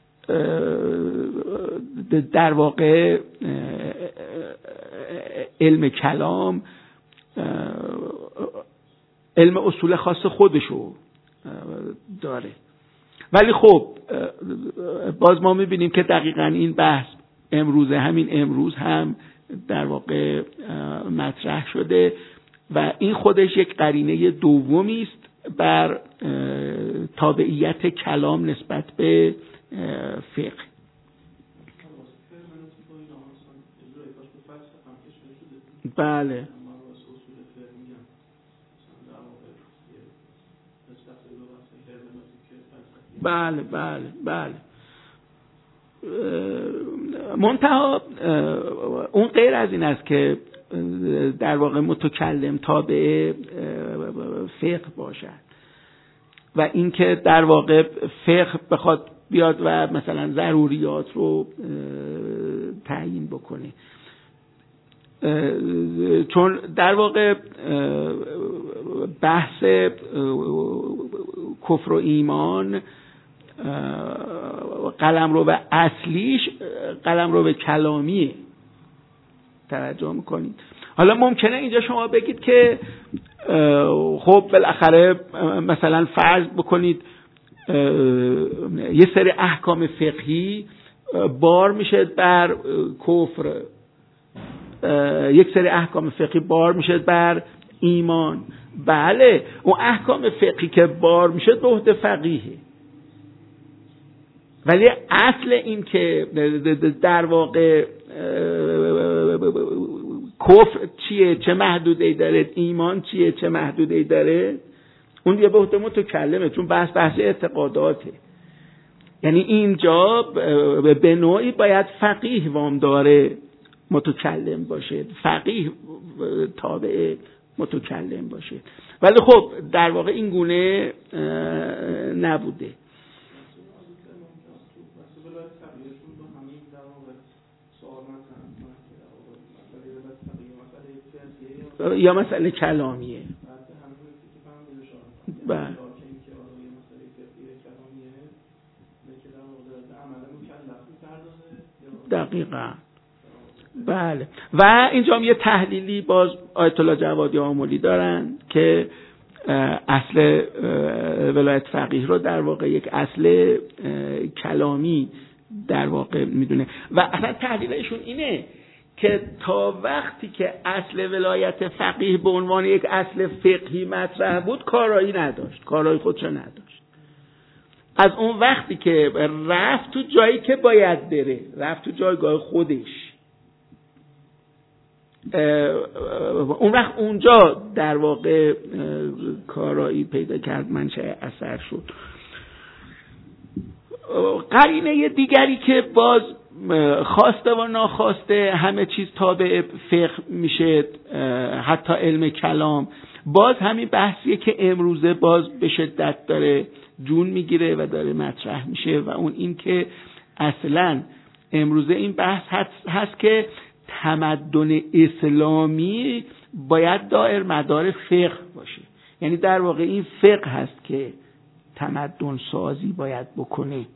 در واقع علم کلام علم اصول خاص خودشو داره. ولی خب باز ما میبینیم که دقیقاً این بحث همین امروز هم در واقع مطرح شده و این خودش یک قرینه دومی است بر تابعیت کلام نسبت به فقه. بله بله بله بله. منتها اون غیر از این است که در واقع متکلم تابع فقه باشد و اینکه در واقع فقه بخواد بیاد و مثلا ضروریات رو تعیین بکنه، چون در واقع بحث کفر و ایمان قلمرو به اصلیش قلمرو به کلامیه. توجه میکنید؟ حالا ممکنه اینجا شما بگید که خب بالاخره مثلا فرض بکنید یه سری احکام فقهی بار میشه بر کفر، یک سری احکام فقهی بار میشه بر ایمان. بله، اون احکام فقهی که بار میشه به عهده فقیهه، ولی اصل این که در واقع کفر چیه، چه محدوده‌ای داره، ایمان چیه، چه محدوده‌ای داره، اون دیگه به عهده متکلمه، چون بحث اعتقاداته. یعنی اینجا به نوعی باید فقیه وامدار متکلم باشه، فقیه تابع متکلم باشه، ولی خب در واقع این گونه نبوده. یا مسئله کلامیه. دقیقاً. بله. و اینجا هم یه تحلیلی باز آیت الله جوادی آملی دارن که اصل ولایت فقیه رو در واقع یک اصل کلامی در واقع میدونه و اصلا تحلیلشون اینه که تا وقتی که اصل ولایت فقیه به عنوان یک اصل فقهی مطرح بود کارایی نداشت، کارایی خودش نداشت. از اون وقتی که رفت تو جایی که باید بره، رفت تو جایگاه خودش، اون وقت اونجا در واقع کارایی پیدا کرد، منشأ اثر شد. قرینه دیگری که باز خواسته و ناخواسته همه چیز تابع فقه میشه، حتی علم کلام، باز همین بحثیه که امروزه باز به شدت داره جون میگیره و داره مطرح میشه و اون این که اصلا امروزه این بحث هست که تمدن اسلامی باید دایر مدار فقه باشه. یعنی در واقع این فقه هست که تمدن سازی باید بکنه.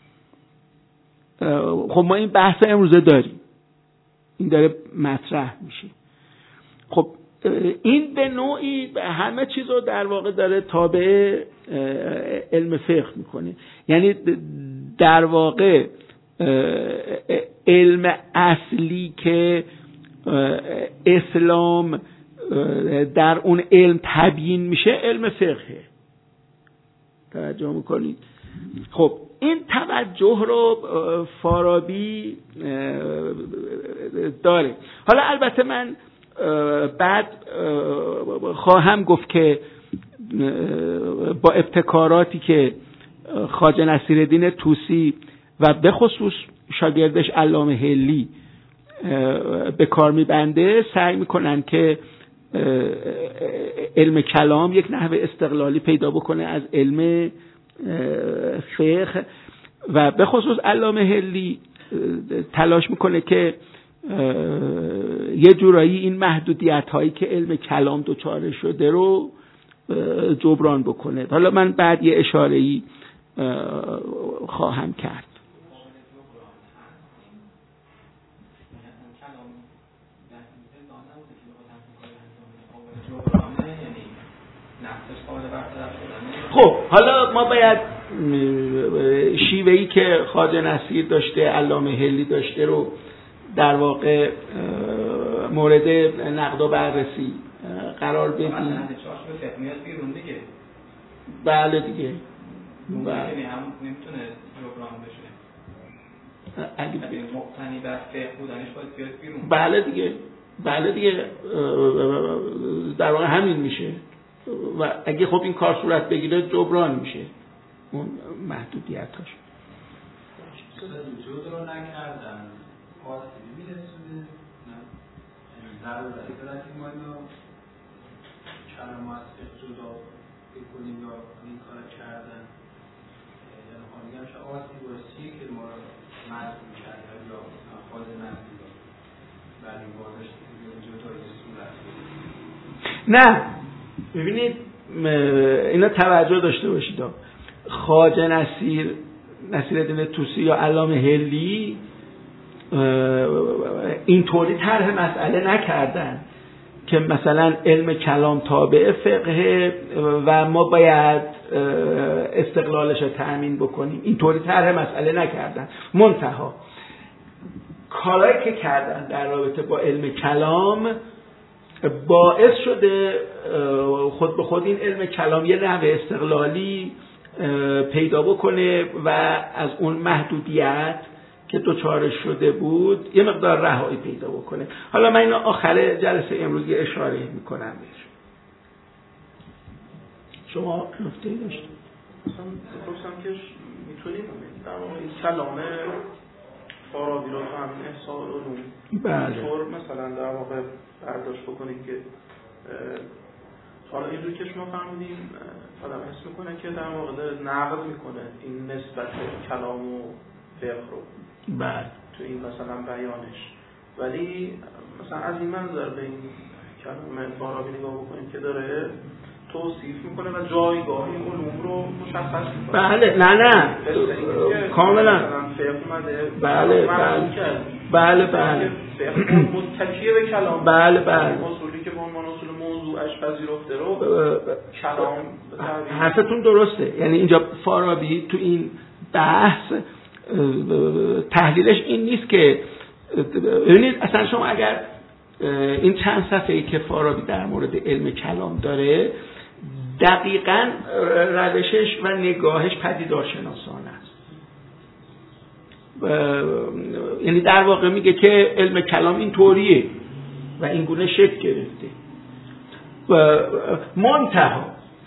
خب ما این بحث امروزه داریم، این داره مطرح میشه. خب این به نوعی همه چیز رو در واقع داره تابع علم فقه میکنه. یعنی در واقع علم اصلی که اسلام در اون علم تبیین میشه علم فقهه. توجه میکنید؟ خب این توجه رو فارابی داره. حالا البته من بعد خواهم گفت که با ابتکاراتی که خواجه نصیرالدین طوسی و به خصوص شاگردش علامه حلی به کار میبنده، سعی میکنن که علم کلام یک نحو استقلالی پیدا بکنه از علم فقه و به خصوص علامه حلی تلاش میکنه که یه جورایی این محدودیت هایی که علم کلام دچار شده رو جبران بکنه. حالا من بعد یه اشاره‌ای خواهم کرد. خب حالا ما باید شیوهی که خواجه نصیر داشته، علامه حلی داشته رو در واقع مورد نقد و بررسی قرار بدیم. بله دیگه. بله. هم نمیتونه جبران بشه. اگه مقتنی بر فقه بودنش باید بیاد بیرون. بله دیگه. بله دیگه. در واقع همین میشه. و اگه خب این کار صورت بگیره جبران میشه اون محدودیتاش. وجود رو نکردن خاصی میرسونه ضرورتی دارد که ما اینو کلمات جدا بکنیم یا این کار کردن، یعنی خواهیم که آسی بایستی که ما رو مجموع کردن یا خواهد نزدید برای این بازش جدای صورت نه. ببینید اینا توجه داشته باشید، خواجه نصیرالدین طوسی یا علامه حلی اینطوری طرح مسئله نکردن که مثلا علم کلام تابع فقه و ما باید استقلالش رو تأمین بکنیم. اینطوری طرح مسئله نکردن. منتها کارهایی که کردن در رابطه با علم کلام باعث شده خود به خود این علم کلام یه نحو استقلالی پیدا بکنه و از اون محدودیت که دوچارش شده بود یه مقدار رهایی پیدا بکنه. حالا من اینو آخر جلسه امروز یه اشاره میکنم بهش. شما نکته‌ای داشتید؟ مثلا گفتم که میتونیم در واقع این کلام فارابی رو همین احسان علوم طور مثلا در واقع برداشت بکنیم که حالا اینجور که شما فهمیدیم آدم حس میکنه که در واقع نقد میکنه این نسبت کلام و فقه رو تو این مثلا بیانش، ولی مثلا از این منظر به این کلام فارابی نگاه بکنیم که داره توصیف میکنه و جایگاه این علوم رو مشخص میکنه. بله. نه کاملا فقه اومده بله فقه متکی به کلام بله اصولی که به عنوان اصول موضوعش پذیرفته رو کلام حرفتون درسته. یعنی اینجا فارابی تو این بحث تحلیلش این نیست که ببینید اصلا شما اگر این چند صفحه‌ای که فارابی در مورد علم کلام داره دقیقاً روشش و نگاهش پدیدارشناسانه است. یعنی در واقع میگه که علم کلام این طوریه و این گونه شکل گرفته. منتها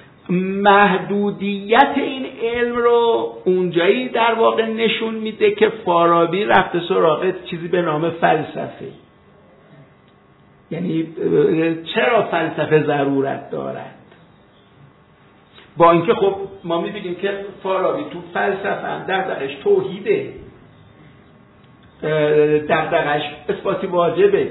محدودیت این علم رو اونجایی در واقع نشون میده که فارابی رفته سراغ چیزی به نام فلسفه. یعنی چرا فلسفه ضرورت دارد؟ با اینکه خب ما می‌بینیم که فارابی تو فلسفه هم دغدغش توحیده، دغدغش اثباتی واجبه،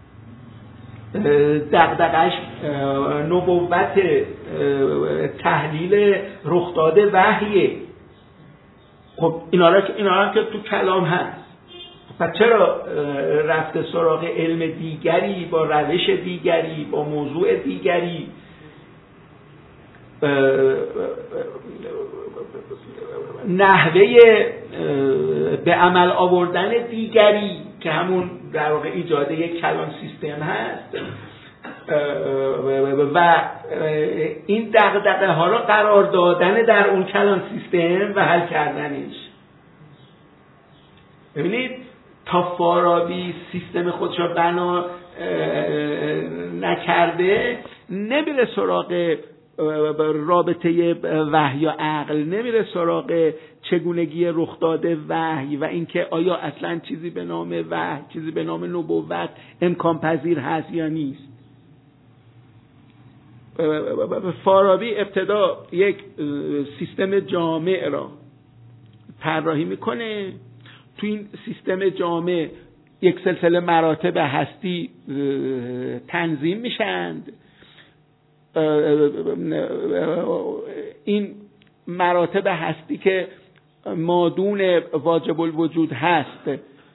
دغدغش نبوت، تحلیل رخداد وحیه. خب اینا را که تو کلام هست، پس چرا رفته سراغ علم دیگری با روش دیگری با موضوع دیگری، نحوه به عمل آوردن دیگری که همون در واقع ایجاد یک کلان سیستم هست و این دغدغه ها را قرار دادن در اون کلان سیستم و حل کردنش. ببینید تا فارابی سیستم خودش را بنا نکرده نمیره سراغ رابطه وحی و عقل، نمیره سراغ چگونگی رخداد وحی و اینکه آیا اصلا چیزی به نام وحی، چیزی به نام نبوت امکان پذیر هست یا نیست. فارابی ابتدا یک سیستم جامع را طراحی میکنه، تو این سیستم جامع یک سلسله مراتب هستی تنظیم میشند. این مراتب هستی که مادون واجب الوجود هست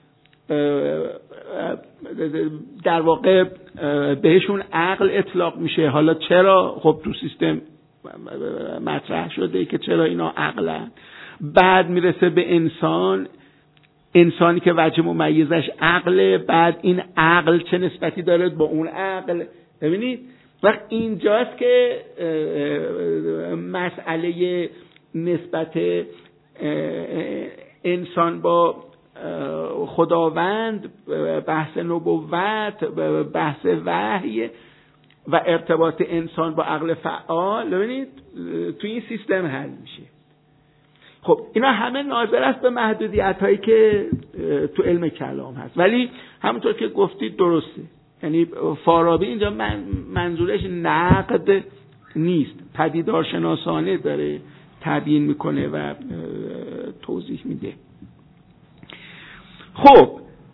در واقع بهشون عقل اطلاق میشه. حالا چرا؟ خب تو سیستم مطرح شده که چرا اینا عقلن. بعد میرسه به انسانی که وجه ممیزش عقله، بعد این عقل چه نسبتی داره با اون عقل. ببینید وقت اینجاست که مسئله نسبت انسان با خداوند، بحث نبوت، بحث وحی و ارتباط انسان با عقل فعال، ببینید تو این سیستم حل میشه. خب اینا همه ناظر است به محدودیت هایی که تو علم کلام هست، ولی همونطور که گفتید درسته. یعنی فارابی اینجا منظورش نقد نیست، پدیدارشناسانه داره تبیین میکنه و توضیح میده. خب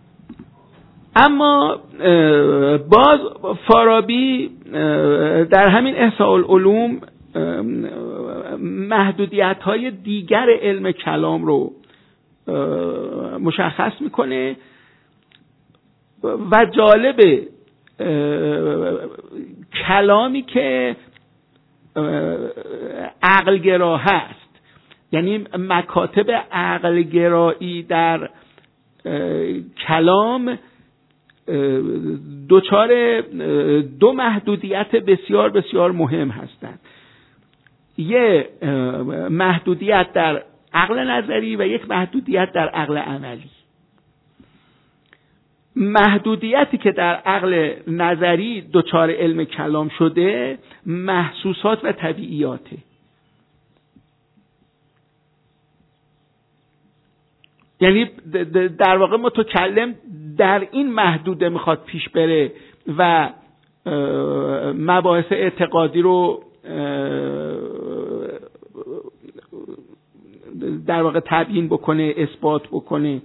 اما باز فارابی در همین احصاء العلوم محدودیت‌های دیگر علم کلام رو مشخص میکنه و جالبه کلامی که عقلگرا هست، یعنی مکاتب عقلگرایی در کلام دچار دو محدودیت بسیار بسیار مهم هستند. یه محدودیت در عقل نظری و یک محدودیت در عقل عملی. محدودیتی که در عقل نظری دچار علم کلام شده محسوسات و طبیعیاته. یعنی در واقع متکلم در این محدوده میخواد پیش بره و مباحث اعتقادی رو در واقع تبیین بکنه، اثبات بکنه.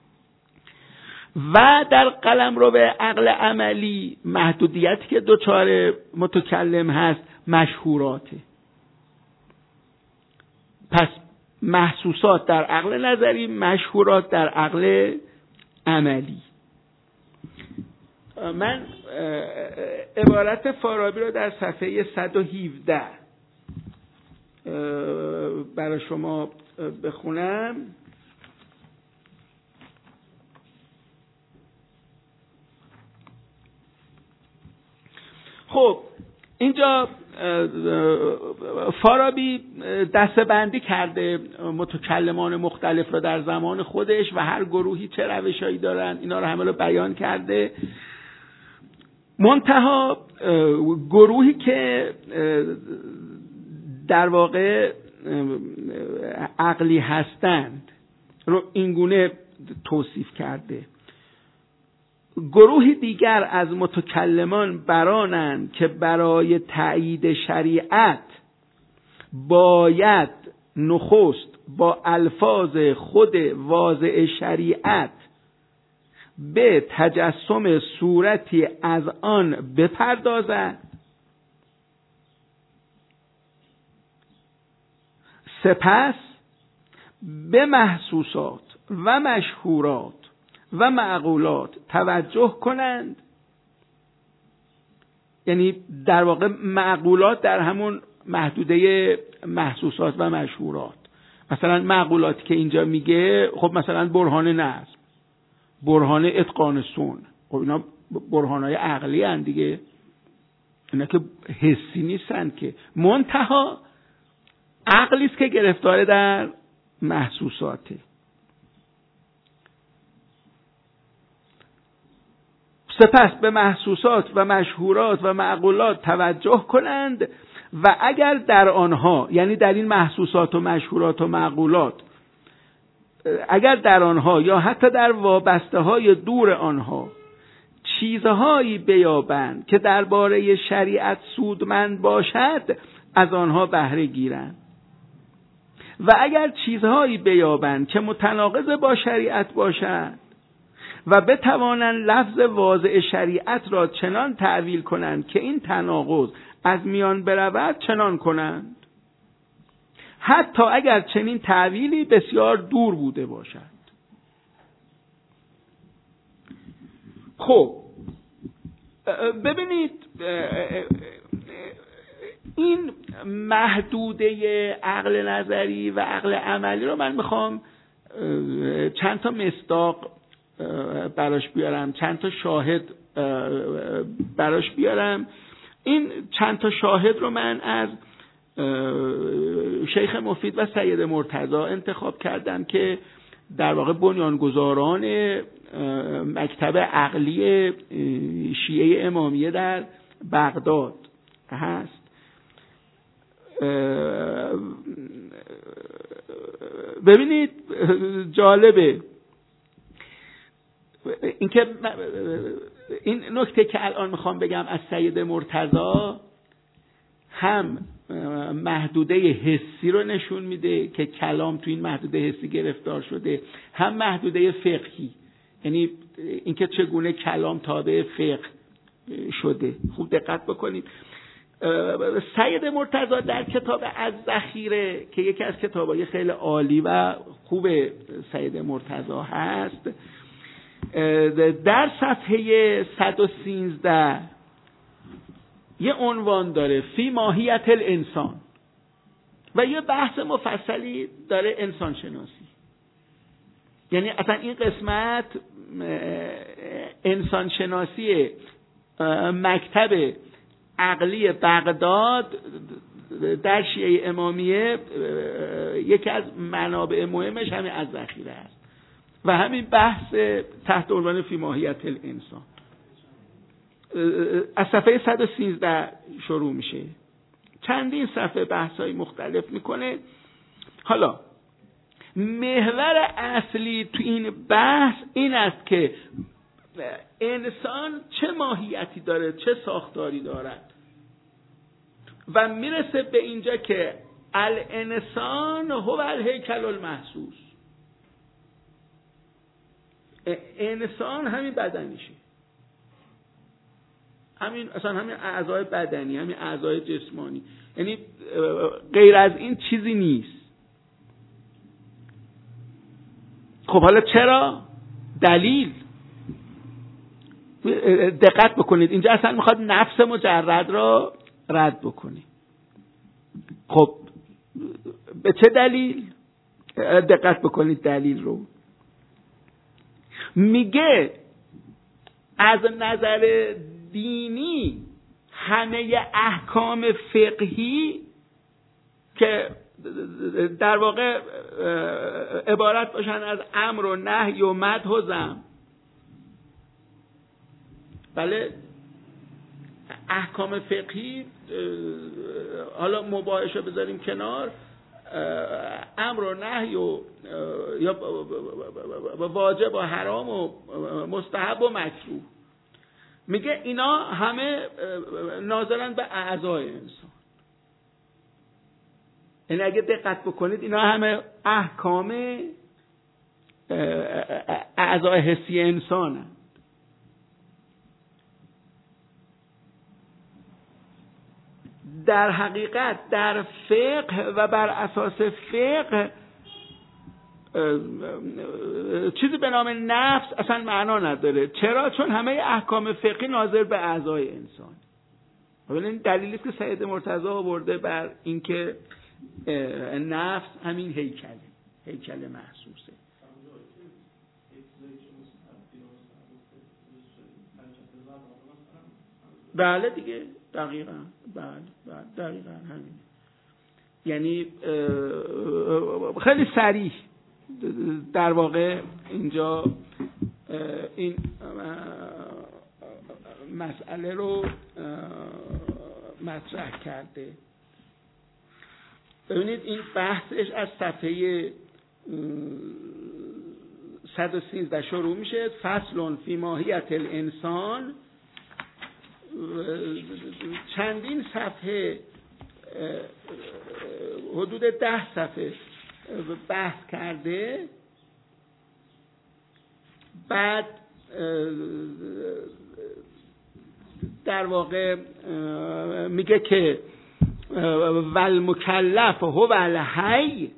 و در قلمرو عقل عملی محدودیتی که دچار متکلم هست مشهوراته. پس محسوسات در عقل نظری، مشهورات در عقل عملی. من عبارت فارابی رو در صفحه 117 برای شما بخونم. خب اینجا فارابی دسته‌بندی کرده متکلمان مختلف را در زمان خودش و هر گروهی چه روشایی دارن، اینا رو همه رو بیان کرده. منتها گروهی که در واقع عقلی هستند رو اینگونه توصیف کرده: گروهی دیگر از متکلمان برانند که برای تأیید شریعت باید نخست با الفاظ خود واضع شریعت به تجسم صورتی از آن بپردازد، سپس به محسوسات و مشهورات و معقولات توجه کنند. یعنی در واقع معقولات در همون محدوده محسوسات و مشهورات. مثلا معقولاتی که اینجا میگه، خب مثلا برهان نظم، برهان اتقان سن، خب اینا برهانهای عقلی هستند دیگه، اینا که حسی نیستن که، منتها عقلی است که گرفتار در محسوساته. سپس به محسوسات و مشهورات و معقولات توجه کنند و اگر در آنها، یعنی در این محسوسات و مشهورات و معقولات، اگر در آنها یا حتی در وابسته های دور آنها چیزهایی بیابند که درباره شریعت سودمند باشد، از آنها بهره گیرند، و اگر چیزهایی بیابند که متناقض با شریعت باشد و بتوانند لفظ واضع شریعت را چنان تأویل کنند که این تناقض از میان برود، چنان کنند، حتی اگر چنین تأویلی بسیار دور بوده باشد. خب ببینید، این محدوده عقل نظری و عقل عملی رو من میخوام چند تا مصداق براش بیارم، چند تا شاهد براش بیارم. این چند تا شاهد رو من از شیخ مفید و سید مرتضی انتخاب کردم که در واقع بنیانگذاران مکتب عقلی شیعه امامیه در بغداد هست. ببینید جالبه اینکه این نکته که الان میخوام بگم از سید مرتضی هم محدوده حسی رو نشون میده که کلام تو این محدوده حسی گرفتار شده، هم محدوده فقهی، یعنی اینکه چگونه کلام تابع فقه شده. خوب دقت بکنید. سید مرتضی در کتاب از ذخیره که یکی از کتابای خیلی عالی و خوب سید مرتضی هست، در صفحه 113 یه عنوان داره، فی ماهیت الانسان، و یه بحث مفصلی داره انسان شناسی. یعنی اصلا این قسمت انسان شناسی مکتب عقلی بغداد در شیعه امامیه یکی از منابع مهمش همین از ذخیره است و همین بحث تحت عنوان فی ماهیت الانسان از صفحه 113 شروع میشه. چندین صفحه بحث‌های مختلف میکنه. حالا محور اصلی تو این بحث این است که انسان چه ماهیتی داره، چه ساختاری دارد، و میرسه به اینجا که الانسان هو الهیکل المحسوس. انسان همین بدنیشه، همین اصلا همین اعضای بدنی، همین اعضای جسمانی، یعنی غیر از این چیزی نیست. خب حالا چرا؟ دلیل. دقت بکنید اینجا اصلا میخواد نفس مجرد را رد بکنه. خب به چه دلیل؟ دقت بکنید دلیل رو. میگه از نظر دینی همه احکام فقهی که در واقع عبارت باشن از امر و نهی و مدح و ذم، بله، احکام فقهی حالا مباحش رو بذاریم کنار، امر و نهی و یا واجب و حرام و مستحب و مکروه، میگه اینا همه ناظرن به اعضای انسان. یعنی اگه دقت بکنید اینا همه احکام اعضای حسی انسانن. در حقیقت در فقه و بر اساس فقه چیزی به نام نفس اصلا معنا نداره. چرا؟ چون همه احکام فقهی ناظر به اعضای انسان. این دلیلی است که سید مرتضی آورده بر اینکه نفس همین هیکل محسوسه. بله دیگه، دقیقاً. بله دقیقاً همین. یعنی خیلی صریح در واقع اینجا این مسئله رو مطرح کرده. ببینید این بحثش از صفحه 113 شروع میشه. فصل فی ماهیت الانسان، چندین صفحه، حدود 10 صفحه بحث کرده. بعد در واقع میگه که والمکلف هو الحی.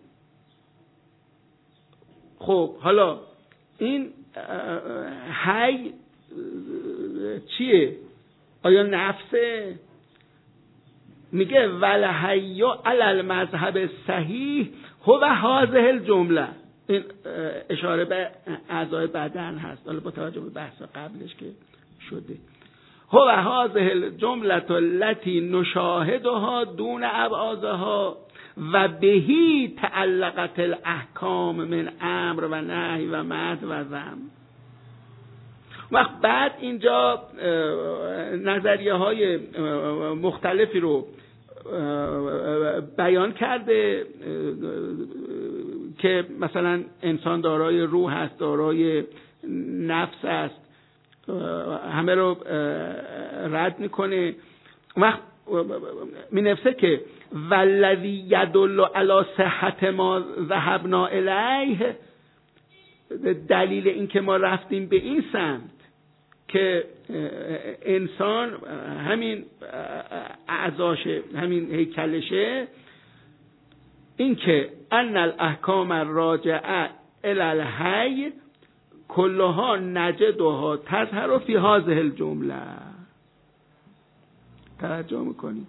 خب حالا این حی چیه؟ آیا نفسه؟ میگه والحی علی المذهب صحیح هو هذه الجمله. این اشاره به اعضای بدن هست، حالا با توجه به بحث قبلش که شده. هو هذه الجمله التي نشاهدها دون ابعادها و بهی تعلقت الاحکام من امر و نهی و مدح و ذم. وقت بعد اینجا نظریه های مختلفی رو بیان کرده که مثلا انسان دارای روح است، دارای نفس است، همه رو رد میکنه. وقت می نفسه که والذی یدل علی صحت ما ذهبنا الیه، دلیل این که ما رفتیم به این سمت که انسان همین اعضاشه، همین هیکلشه، این که ان الاحکام الراجعه الی الحی کلها نجدها تظهر فی هذه الجمله. توجه میکنید؟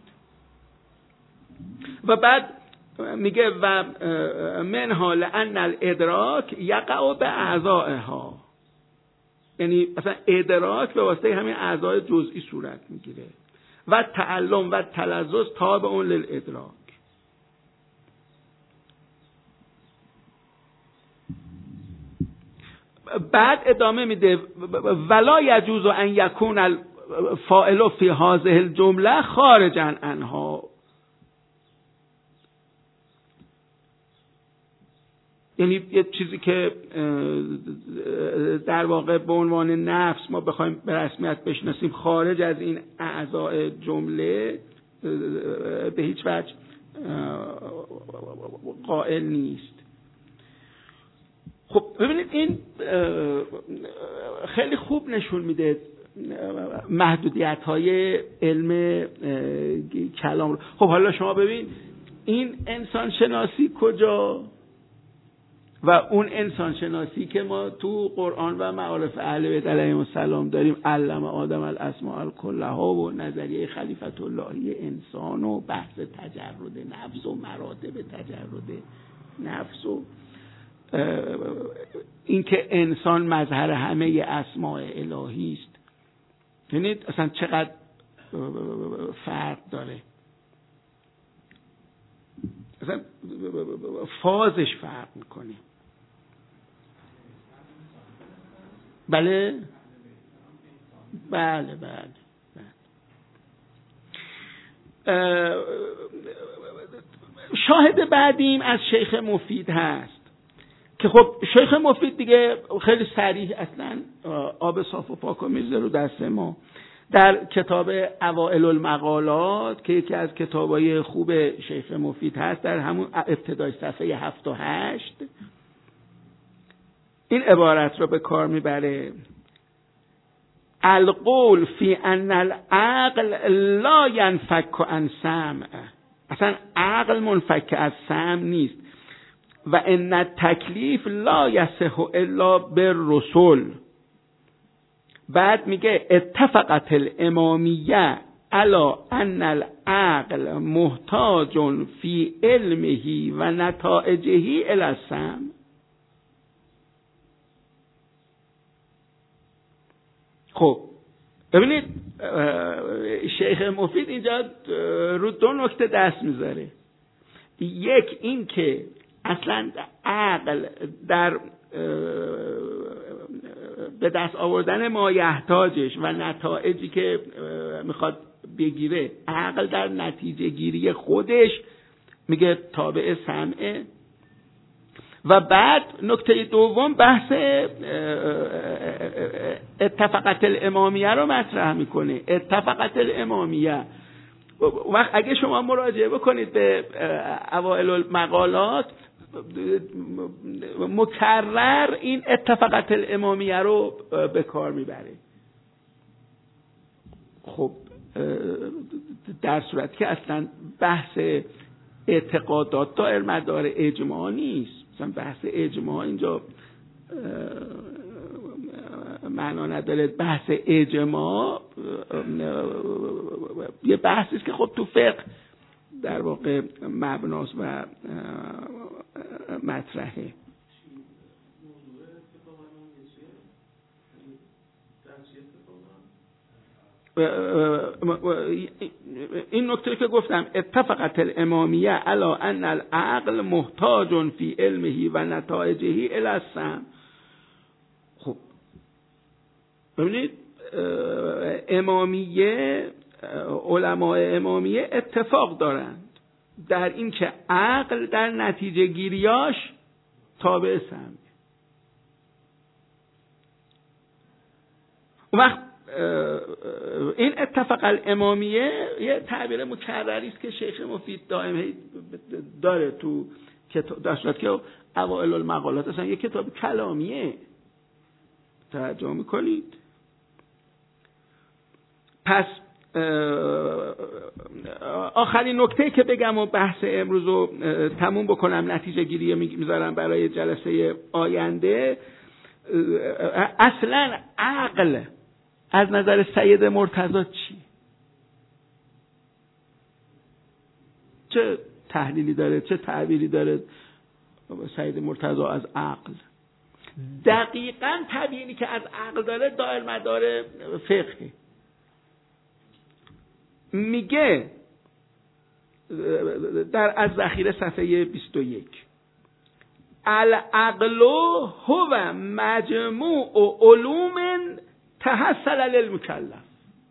و بعد میگه و منها لان الادراک یقع به اعضائها، یعنی مثلا ادراک به واسطه همین اعضای جزئی صورت میگیره. و تعلم و تلذذ تابع للادراک. بعد ادامه میده ولا یجوز ان یکون الفاعل فی هذه الجمله خارجا عنها. یعنی یه چیزی که در واقع به عنوان نفس ما بخوایم به رسمیت بشناسیم خارج از این اعضای جمله به هیچ وجه قائل نیست. خب ببینید این خیلی خوب نشون میده محدودیت‌های علم کلام رو. خب حالا شما ببین این انسان شناسی کجا؟ و اون انسان شناسی که ما تو قرآن و معارف اهل بیت علیهم السلام داریم، علم آدم الاسماء کلها و نظریه خلیفت اللهی انسان و بحث تجرد نفس و مراتب تجرد نفس و اینکه انسان مظهر همه اسماء الهی است. ببینید اصلا چقدر فرق داره، اصلا فازش فرق میکنه. بله بله بله شاهد بعدیم از شیخ مفید هست که خب شیخ مفید دیگه خیلی صریح اصلا آب صاف و پاک و میزه رو دست ما. در کتاب اوائل المقالات که یکی از کتابای خوب شیخ مفید هست، در همون ابتدای صفحه 7 و 8 این عبارت رو به کار میبره: القول فی ان العقل لا ينفك عن سمع. اصلا عقل منفک از سمع نیست. و ان التکلیف لا یصح الا بالرسل. بعد میگه اتفقت الامامیه علی ان العقل محتاج فی علمه و نتائجه الی السمع. خب ببینید شیخ مفید اینجا رو دو نکته دست میذاره. یک این که اصلا عقل در به دست آوردن مایحتاجش و نتایجی که میخواد بگیره، عقل در نتیجه گیری خودش میگه تابع سمعه. و بعد نکته دوم بحث اتفاقت الامامیه رو مطرح میکنه. اتفاقت الامامیه وقت اگه شما مراجعه بکنید به اوائل المقالات، مکرر این اتفاقت الامامیه رو به کار میبره. خب در صورتی که اصلا بحث اعتقادات دائر مدار اجماع نیست، مثلا بحث اجماع اینجا معنا نداره. بحث اجماع یه بحثی است که خب تو فقه در واقع مبناست و مطرحه. این نکته که گفتم اتفقت الامامیه علی ان العقل محتاج فی علمه و نتائجه الی السمع. خب ببینید امامیه، علماء امامیه اتفاق دارند در این که عقل در نتیجه گیریاش تابع سمع. وقت این اتفاق الامامیه یه تعبیر مکرری است که شیخ مفید دائم داره تو در صورت که اوائل المقالات اصلا یه کتاب کلامیه. توجه میکنید؟ پس آخرین نکته که بگم و بحث امروز رو تموم بکنم، نتیجه گیری میذارم برای جلسه آینده. اصلا عقل از نظر سید مرتضی چه تحلیلی داره، چه تعبیری داره سید مرتضی از عقل؟ دقیقاً تعبیری که از عقل داره دائر مدار فقه. میگه در از ذخیره صفحه 21 العقل هو مجموع علوم تحصل للمکلف.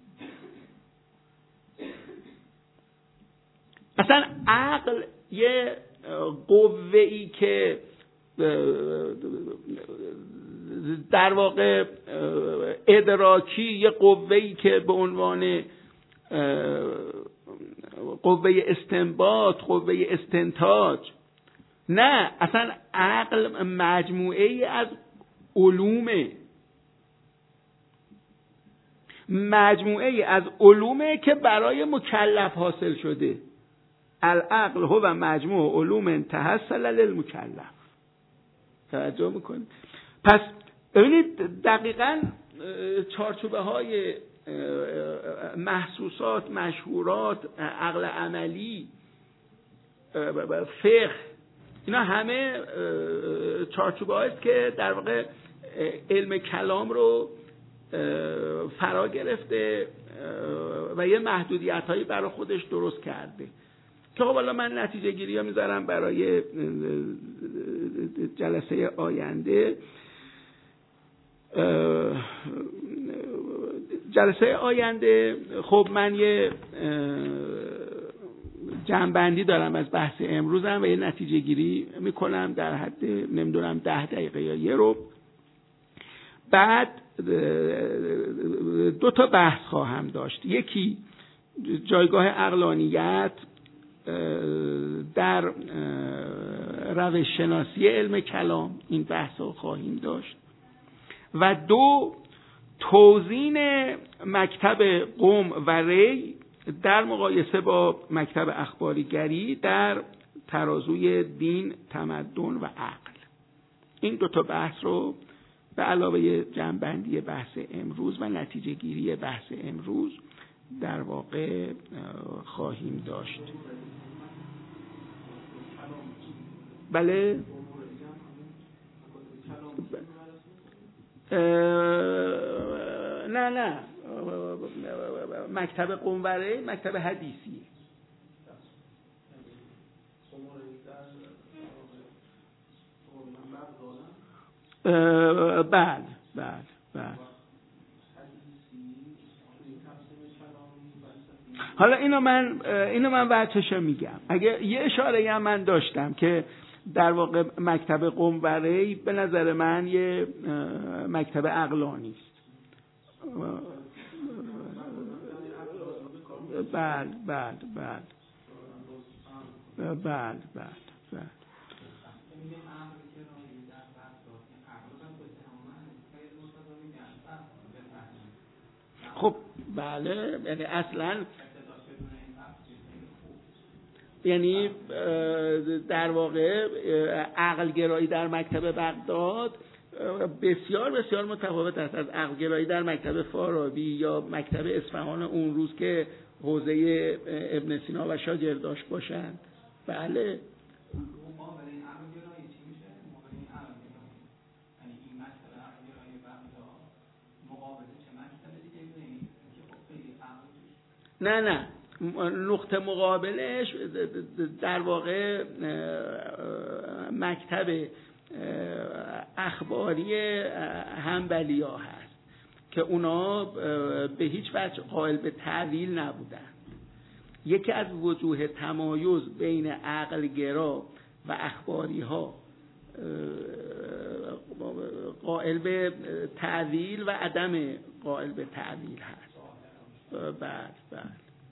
اصلا عقل یه قوه‌ای که در واقع ادراکی، یه قوه‌ای که به عنوان قوه استنباط، قوه استنتاج، نه، اصلا عقل مجموعه ای از علومه، مجموعه ای از علومه که برای مکلف حاصل شده. العقل هو مجموع علوم تحصل للمکلف. توجه میکنید؟ پس ببینید دقیقاً چارچوبه های محسوسات، مشهورات، عقل عملی، فقه، اینا همه چارچوبه هاییست که در واقع علم کلام رو فرا گرفته و یه محدودیت هایی برای خودش درست کرده که خب حالا من نتیجه گیری ها میذارم برای جلسه آینده. جلسه آینده خب من یه جمع‌بندی دارم از بحث امروزم و یه نتیجه گیری میکنم در حد نمیدونم 10 دقیقه یا یه ربع. بعد 2 تا بحث خواهم داشت. یکی جایگاه عقلانیت در روش شناسی علم کلام، این بحث رو خواهیم داشت. و 2 توزیع مکتب قم و ری در مقایسه با مکتب اخباریگری در ترازوی دین، تمدن و عقل. این 2 تا بحث رو به علاوه جمع‌بندی بحث امروز و نتیجه گیری بحث امروز در واقع خواهیم داشت. بله؟ نه مکتب قنوره مکتب حدیثی. بله. حالا اینو من وجهش میگم. اگه یه اشاره هم من داشتم که در واقع مکتب قنوره به نظر من یه مکتب عقلانی است. بله. خب بله، یعنی اصلا یعنی در واقع عقلگرایی در مکتب بغداد بسیار بسیار متفاوت است از عقلگرایی در مکتب فارابی یا مکتب اصفهان اون روز که حوزه ابن سینا و شاگرداش باشند. بله. نه نقطه مقابلش در واقع مکتب اخباری حنبلیا هست که اونا به هیچ وجه قائل به تعویل نبودند. یکی از وجوه تمایز بین عقلگرا و اخباری ها قائل به تعویل و عدم قائل به تعویل هست. بله.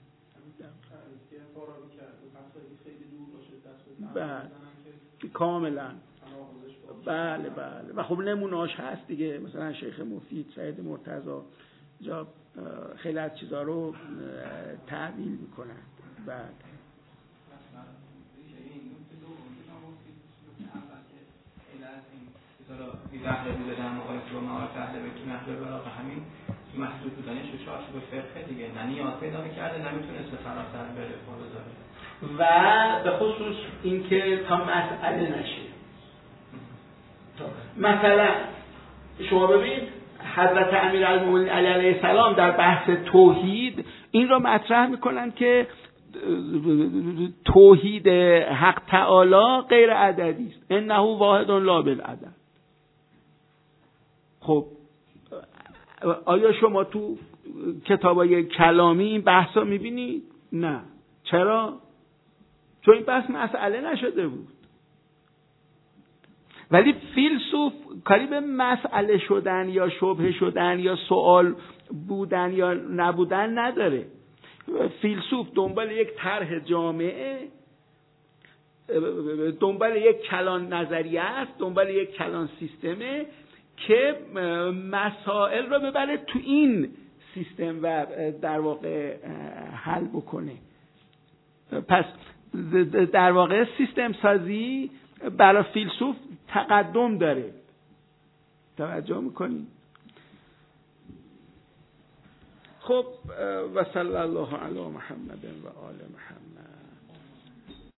کاملا. بله. و خب نمونه‌اش هست دیگه، مثلا شیخ مفید، سید مرتضی جا خیلی از چیزا رو تعویل میکنن. بله. بحثی بودن مقایسه با معارف اهل بیت نقل بلاغه همین محدود بودنش به چارچوب فقه دیگه، نه نیاز پیدا می‌کرده، نمیتونست فراتر بره بذاره. و به خصوص اینکه تا مسئله نشه. مثلا شما ببینید حضرت امیرالمومنین علیه السلام در بحث توحید این را مطرح میکنن که توحید حق تعالی غیر عددی است، انه واحد لا بالعدد. خب آیا شما تو کتابای کلامی این بحثا میبینید؟ نه. چرا؟ چون این بحث مسئله نشده بود. ولی فیلسوف کاری به مسئله شدن یا شبهه شدن یا سوال بودن یا نبودن نداره. فیلسوف دنبال یک طرح جامعه، دنبال یک کلان نظریه است، دنبال یک کلان سیستمه که مسائل رو ببره تو این سیستم و در واقع حل بکنه. پس در واقع سیستم سازی برای فیلسوف تقدم داره. توجه میکنید؟ خب و صلی الله علی محمد و آل محمد.